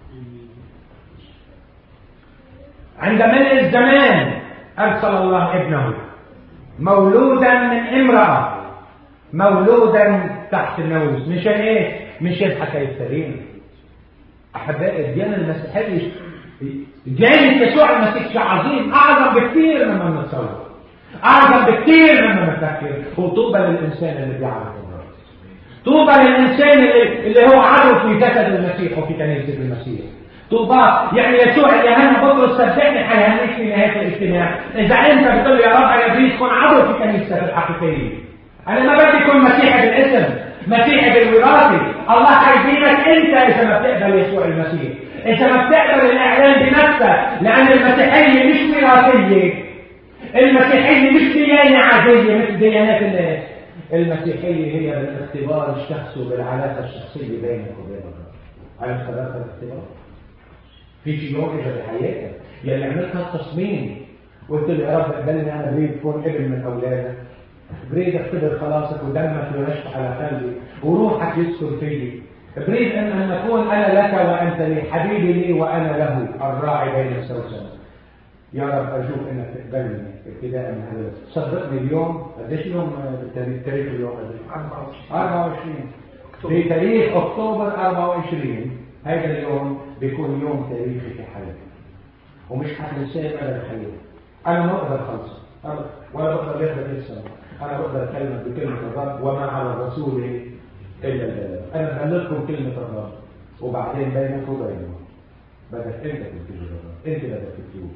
عند ملء الزمان ارسل الله ابنه مولودا من امراه، مولودا تحت الناموس. مشان ايه؟ مشان حكايه التاريخ. احبائي الديانه المسيحيه ديانه يسوع المسيح شيء عظيم، اعظم بكثير مما نتصور، اعظم بكثير مما نفكر. وطوبى للانسان اللي بيعرف الرب، طوبى للانسان اللي, اللي هو عضو في جسد المسيح وفي كنيسه المسيح. طوبى يعني يسوع اللي هم بطرس صدقني حيهنيك في نهايه الاجتماع اذا انت بتقول يا رب انا بدي اكون عضو في كنيستك الحقيقيه. انا ما بدي اكون مسيحي بالاسم، مسيحي بالوراثه. الله حيدينك انت اذا ما بتقبل يسوع المسيح، اذا ما بتقبل الاعلان بنفسك، لان المسيحيه مش وراثيه، المسيحيه مش ديانه عاديه مثل ديانات الناس. المسيحيه هي بالاختبار الشخصي وبالعلاقه الشخصيه بينك وبين الله. هل اختبرت الاختبار؟ في شيء يوم اجى بحياتك يلي عملت هالتصميم قلت له يا رب اقبلني انا بريد تكون ابن من اولادك، بريد اختبر خلاصك ودمك يرشح على قلبي وروحك يسكن فيي، بريد ان ان اكون انا لك وانت لي، حبيبي لي وانا له، الراعي بين السوسن. يا رب ارجوك انك تقبلني ابتداء من هذا. صدقني اليوم قديش يوم بالتاريخ؟ تاريخ اليوم قديش؟ أربعة وعشرين. في تاريخ اكتوبر أربعة وعشرين هذا اليوم بيكون يوم تاريخي في حياتي ومش حتنساه مدى الحياه. انا ما اقدر اخلصه ولا بقدر ياخذ السنه، انا بقدر اتكلم بكلمه الرب وما على الرسول الا البلاغ. انا ببلغكم كلمه الرب وبعدين بينك وبينه بدك انت تكتب الرب، انت بدك تكتب،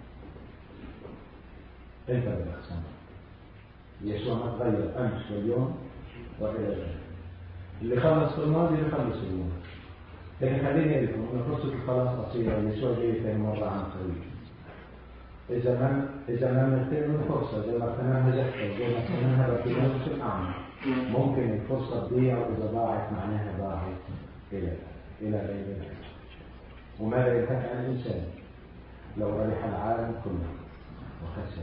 انت بدك تسمع. يسوع ما تغير امس واليوم والى الابد. اللي خلص في الماضي اللي خلص اليوم. لكن خليني اقول لكم ان قصه الخلاص قصيره ويسوع جاي ثاني مره عن طريق. اذا ما اذا ما نغتنم الفرصه زي ما اغتنمها زكا زي ما اغتنمها بطيموس الاعمى، ممكن الفرصه تضيع، واذا ضاعت معناها ضاعت الى الى غير ذلك. وماذا ينتفع الانسان لو ربح العالم كله وخسر؟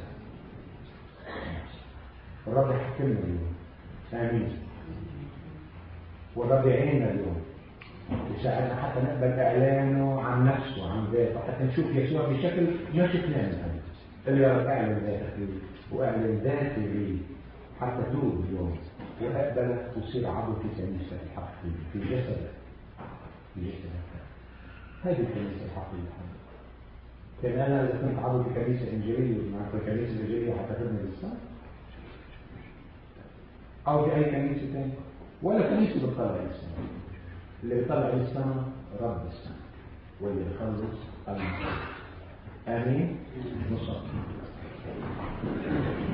الرب يحكمنا اليوم، امين. والرب يعيننا اليوم، يساعدنا حتى نقبل اعلانه عن نفسه وعن ذاته، حتى نشوف يسوع بشكل ما شفناه من قبل. قال يا رب اعلن ذاتك لي واعلن ذاتي لي حتى توب اليوم واقبلك وتصير عضو في كنيستك الحقيقيه، في جسدك، في جسدك. هذه الكنيسه الحقيقيه. كان انا اذا كنت عضو في كنيسه انجيليه مع الكنيسه الانجيليه هتاخذني للسماء؟ او في اي كنيسه ثانيه؟ ولا كنيسه بتطلع للسماء. اللي بيطلع للسماء رب السماء واللي يخلص المسيح. امين. نصلي.